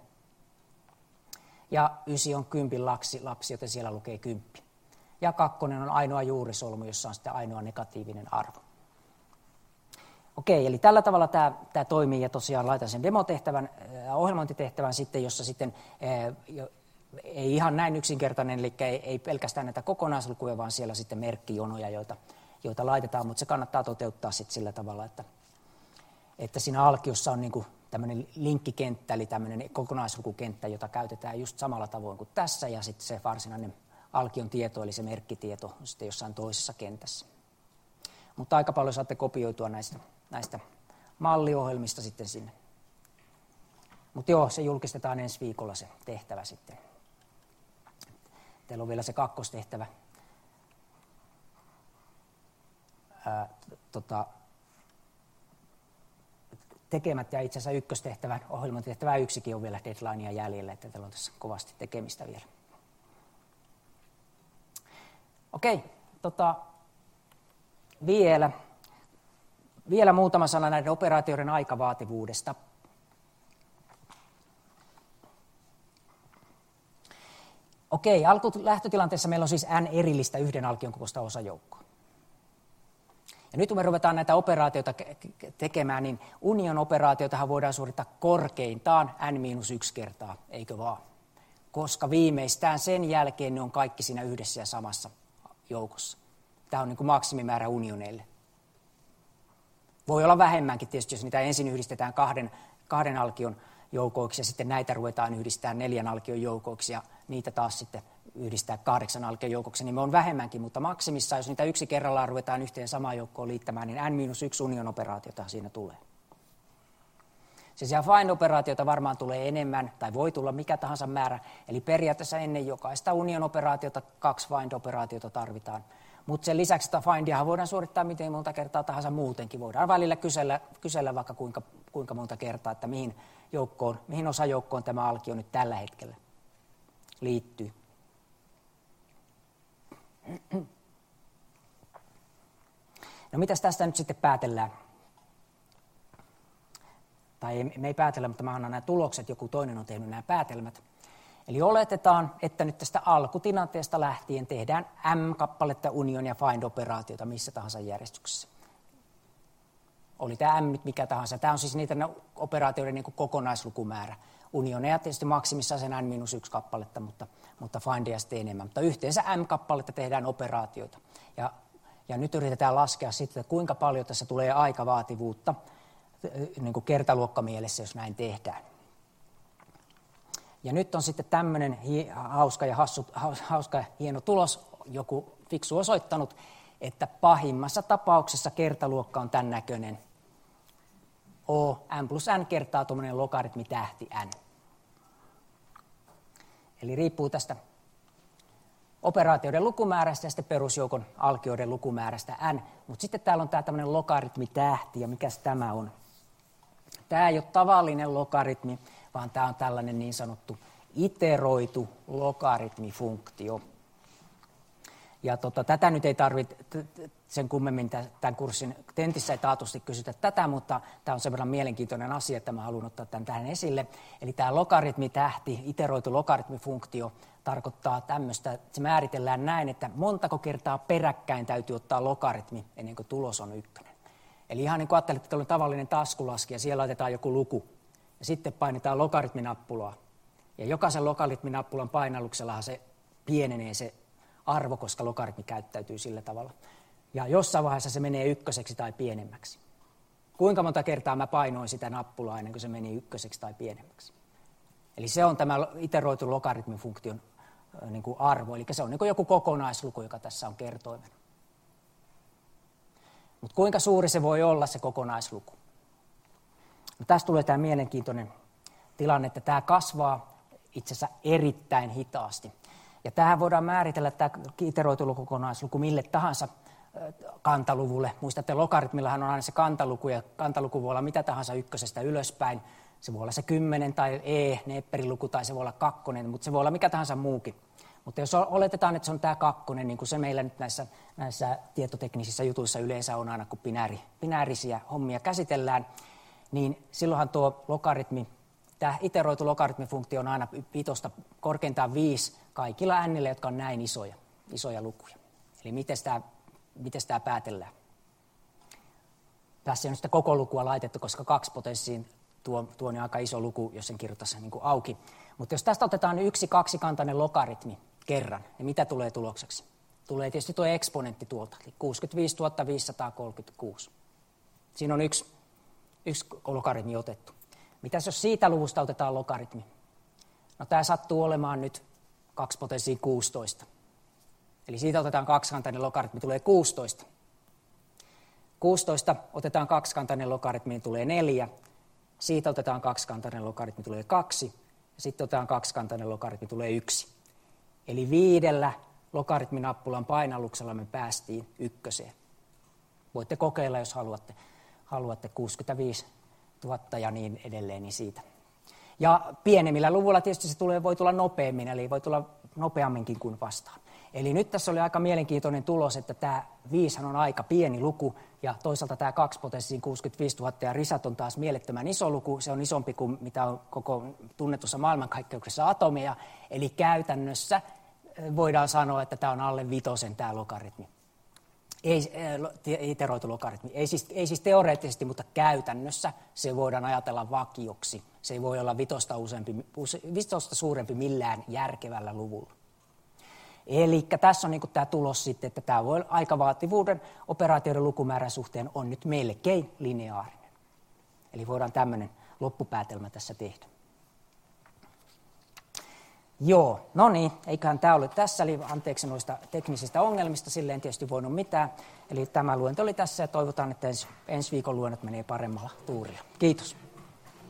Ja 9 on 10 lapsi, joten siellä lukee 10. Ja 2 on ainoa juurisolmu, jossa on sitten ainoa negatiivinen arvo. Okei, eli tällä tavalla tämä toimii ja tosiaan laitan sen demotehtävän, ohjelmointitehtävän sitten, jossa sitten ei ihan näin yksinkertainen, eli ei pelkästään näitä kokonaislukuja, vaan siellä sitten merkkijonoja, joita laitetaan, mutta se kannattaa toteuttaa sitten sillä tavalla, että siinä alkiossa on niin kuin tämmöinen linkkikenttä, eli tämmöinen kokonaislukukenttä, jota käytetään just samalla tavoin kuin tässä, ja sitten se varsinainen alkion tieto, eli se merkkitieto, on sitten jossain toisessa kentässä. Mutta aika paljon saatte kopioitua näistä malliohjelmista sitten sinne. Mutta joo, se julkistetaan ensi viikolla se tehtävä sitten. Teillä on vielä se kakkostehtävä. Tekemättä ja itse asiassa ykköstehtävän, ohjelmointitehtävä 1 on vielä deadlinea jäljellä, että teillä on tässä kovasti tekemistä vielä. Okei, vielä muutama sana näiden operaatioiden aikavaativuudesta. Okei, lähtötilanteessa meillä on siis n erillistä yhden alkion kokoista osajoukkoa. Ja nyt kun me ruvetaan näitä operaatioita tekemään, niin union-operaatioitahan voidaan suorittaa korkeintaan n-1 kertaa, eikö vaan? Koska viimeistään sen jälkeen ne on kaikki siinä yhdessä ja samassa joukossa. Tämä on niin kuin maksimimäärä unioneille. Voi olla vähemmänkin tietysti, jos niitä ensin yhdistetään kahden alkion joukoiksi ja sitten näitä ruvetaan yhdistämään 4 alkion joukoiksi ja niitä taas sitten yhdistää 8 alkion joukoksi, niin me on vähemmänkin, mutta maksimissa, jos niitä yksi kerrallaan ruvetaan yhteen samaan joukkoon liittämään, niin n-1 union-operaatiota siinä tulee. Siis find-operaatiota varmaan tulee enemmän, tai voi tulla mikä tahansa määrä, eli periaatteessa ennen jokaista union-operaatiota 2 find-operaatiota tarvitaan. Mutta sen lisäksi sitä findiahan voidaan suorittaa miten monta kertaa tahansa muutenkin. Voidaan välillä kysellä vaikka kuinka monta kertaa, että mihin osajoukkoon tämä alkio nyt tällä hetkellä liittyy. No mitäs tästä nyt sitten päätellään? Tai me ei päätellä, mutta mä annan nämä tulokset, joku toinen on tehnyt nämä päätelmät. Eli oletetaan, että nyt tästä alkutilanteesta lähtien tehdään M-kappaletta union- ja find-operaatiota missä tahansa järjestyksessä. Oli tämä M nyt mikä tahansa. Tämä on siis niitä operaatioiden niin kuin kokonaislukumäärä. Unioneja tietysti maksimissaan sen n-1 kappaletta, mutta findia sitten enemmän. Mutta yhteensä M-kappaletta tehdään operaatioita. Ja nyt yritetään laskea sitten, että kuinka paljon tässä tulee aikavaativuutta niin kuin kertaluokkamielessä, jos näin tehdään. Ja nyt on sitten tämmöinen hauska ja hieno tulos, joku fiksu osoittanut, että pahimmassa tapauksessa kertaluokka on tämän näköinen. n plus n kertaa tuommoinen logaritmitähti n. Eli riippuu tästä operaatioiden lukumäärästä ja sitten perusjoukon alkioiden lukumäärästä n. Mutta sitten täällä on tämä tämmöinen logaritmitähti, ja mikäs tämä on? Tämä ei ole tavallinen logaritmi, vaan tämä on tällainen niin sanottu iteroitu logaritmifunktio. Ja tätä nyt ei tarvitse sen kummemmin tämän kurssin tentissä ei taatusti kysytä tätä, mutta tämä on sen verran mielenkiintoinen asia, että mä haluan ottaa tämän tähän esille. Eli tämä logaritmitähti, iteroitu logaritmifunktio, tarkoittaa tämmöistä, että se määritellään näin, että montako kertaa peräkkäin täytyy ottaa logaritmi ennen kuin tulos on 1. Eli ihan niin kuin ajattelet, että on tavallinen taskulaskija, siellä laitetaan joku luku ja sitten painetaan logaritminappulaa. Ja jokaisen logaritminappulan painalluksellahan se pienenee se arvo, koska logaritmi käyttäytyy sillä tavalla. Ja jossain vaiheessa se menee 1 tai pienemmäksi. Kuinka monta kertaa mä painoin sitä nappulaa ennen kuin se meni 1 tai pienemmäksi? Eli se on tämä iteroitu logaritmifunktion niin kuin arvo, eli se on niin kuin joku kokonaisluku, joka tässä on kertoimena. Mutta kuinka suuri se voi olla se kokonaisluku? No, tästä tulee tämä mielenkiintoinen tilanne, että tämä kasvaa itse asiassa erittäin hitaasti. Ja tähän voidaan määritellä tämä iteroitu kokonaisluku mille tahansa kantaluvulle. Muistatte, logaritmillahan on aina se kantaluku, ja kantaluku voi olla mitä tahansa 1 ylöspäin. Se voi olla se 10 tai neepperiluku, tai se voi olla 2, mutta se voi olla mikä tahansa muukin. Mutta jos oletetaan, että se on tämä 2, niin kuin se meillä nyt näissä tietoteknisissä jutuissa yleensä on aina, kun binäärisiä hommia käsitellään, niin silloinhan tuo logaritmi, tämä iteroitu logaritmifunktio on aina 5, korkeintaan 5 kaikilla nille, jotka on näin isoja lukuja. Eli miten tämä päätellään? Tässä ei ole sitä koko lukua laitettu, koska 2 potenssiin tuo on aika iso luku, jos sen kirjoittaisi niin kuin auki. Mutta jos tästä otetaan 1 kaksikantainen logaritmi kerran, niin mitä tulee tulokseksi? Tulee tietysti tuo eksponentti tuolta, eli 65 536. Siinä on yksi logaritmi otettu. Mitäs jos siitä luvusta otetaan logaritmi? No tämä sattuu olemaan nyt 2 potenssiin 16. Eli siitä otetaan kaksikantainen logaritmi, tulee 16. 16 otetaan kaksikantainen logaritmi, niin tulee 4. Siitä otetaan kaksikantainen logaritmi, tulee 2. Ja sitten otetaan kaksikantainen logaritmi, tulee 1. Eli 5 logaritminappulan painalluksella me päästiin 1. Voitte kokeilla, jos haluatte 65 000 ja niin edelleen, niin siitä. Ja pienemmillä luvuilla tietysti se voi tulla nopeammin, eli voi tulla nopeamminkin kuin vastaan. Eli nyt tässä oli aika mielenkiintoinen tulos, että tämä 5 on aika pieni luku, ja toisaalta tämä 2 potenssiin 65 000 ja risat on taas mielettömän iso luku. Se on isompi kuin mitä on koko tunnetussa maailmankaikkeuksessa atomeja. Eli käytännössä voidaan sanoa, että tämä on alle 5 tämä logaritmi. Ei iteroitu logaritmi. Ei siis teoreettisesti, mutta käytännössä se voidaan ajatella vakioksi. Se ei voi olla 5 suurempi millään järkevällä luvulla. Eli tässä on tämä tulos sitten, että tämä voi aikavaativuuden operaatioiden lukumäärän suhteen on nyt melkein lineaarinen. Eli voidaan tämmöinen loppupäätelmä tässä tehdä. Joo, no niin, eiköhän tämä ole tässä, eli anteeksi noista teknisistä ongelmista, sille en tietysti voinut mitään. Eli tämä luento oli tässä ja toivotaan, että ensi viikon luennot menee paremmalla tuurilla. Kiitos.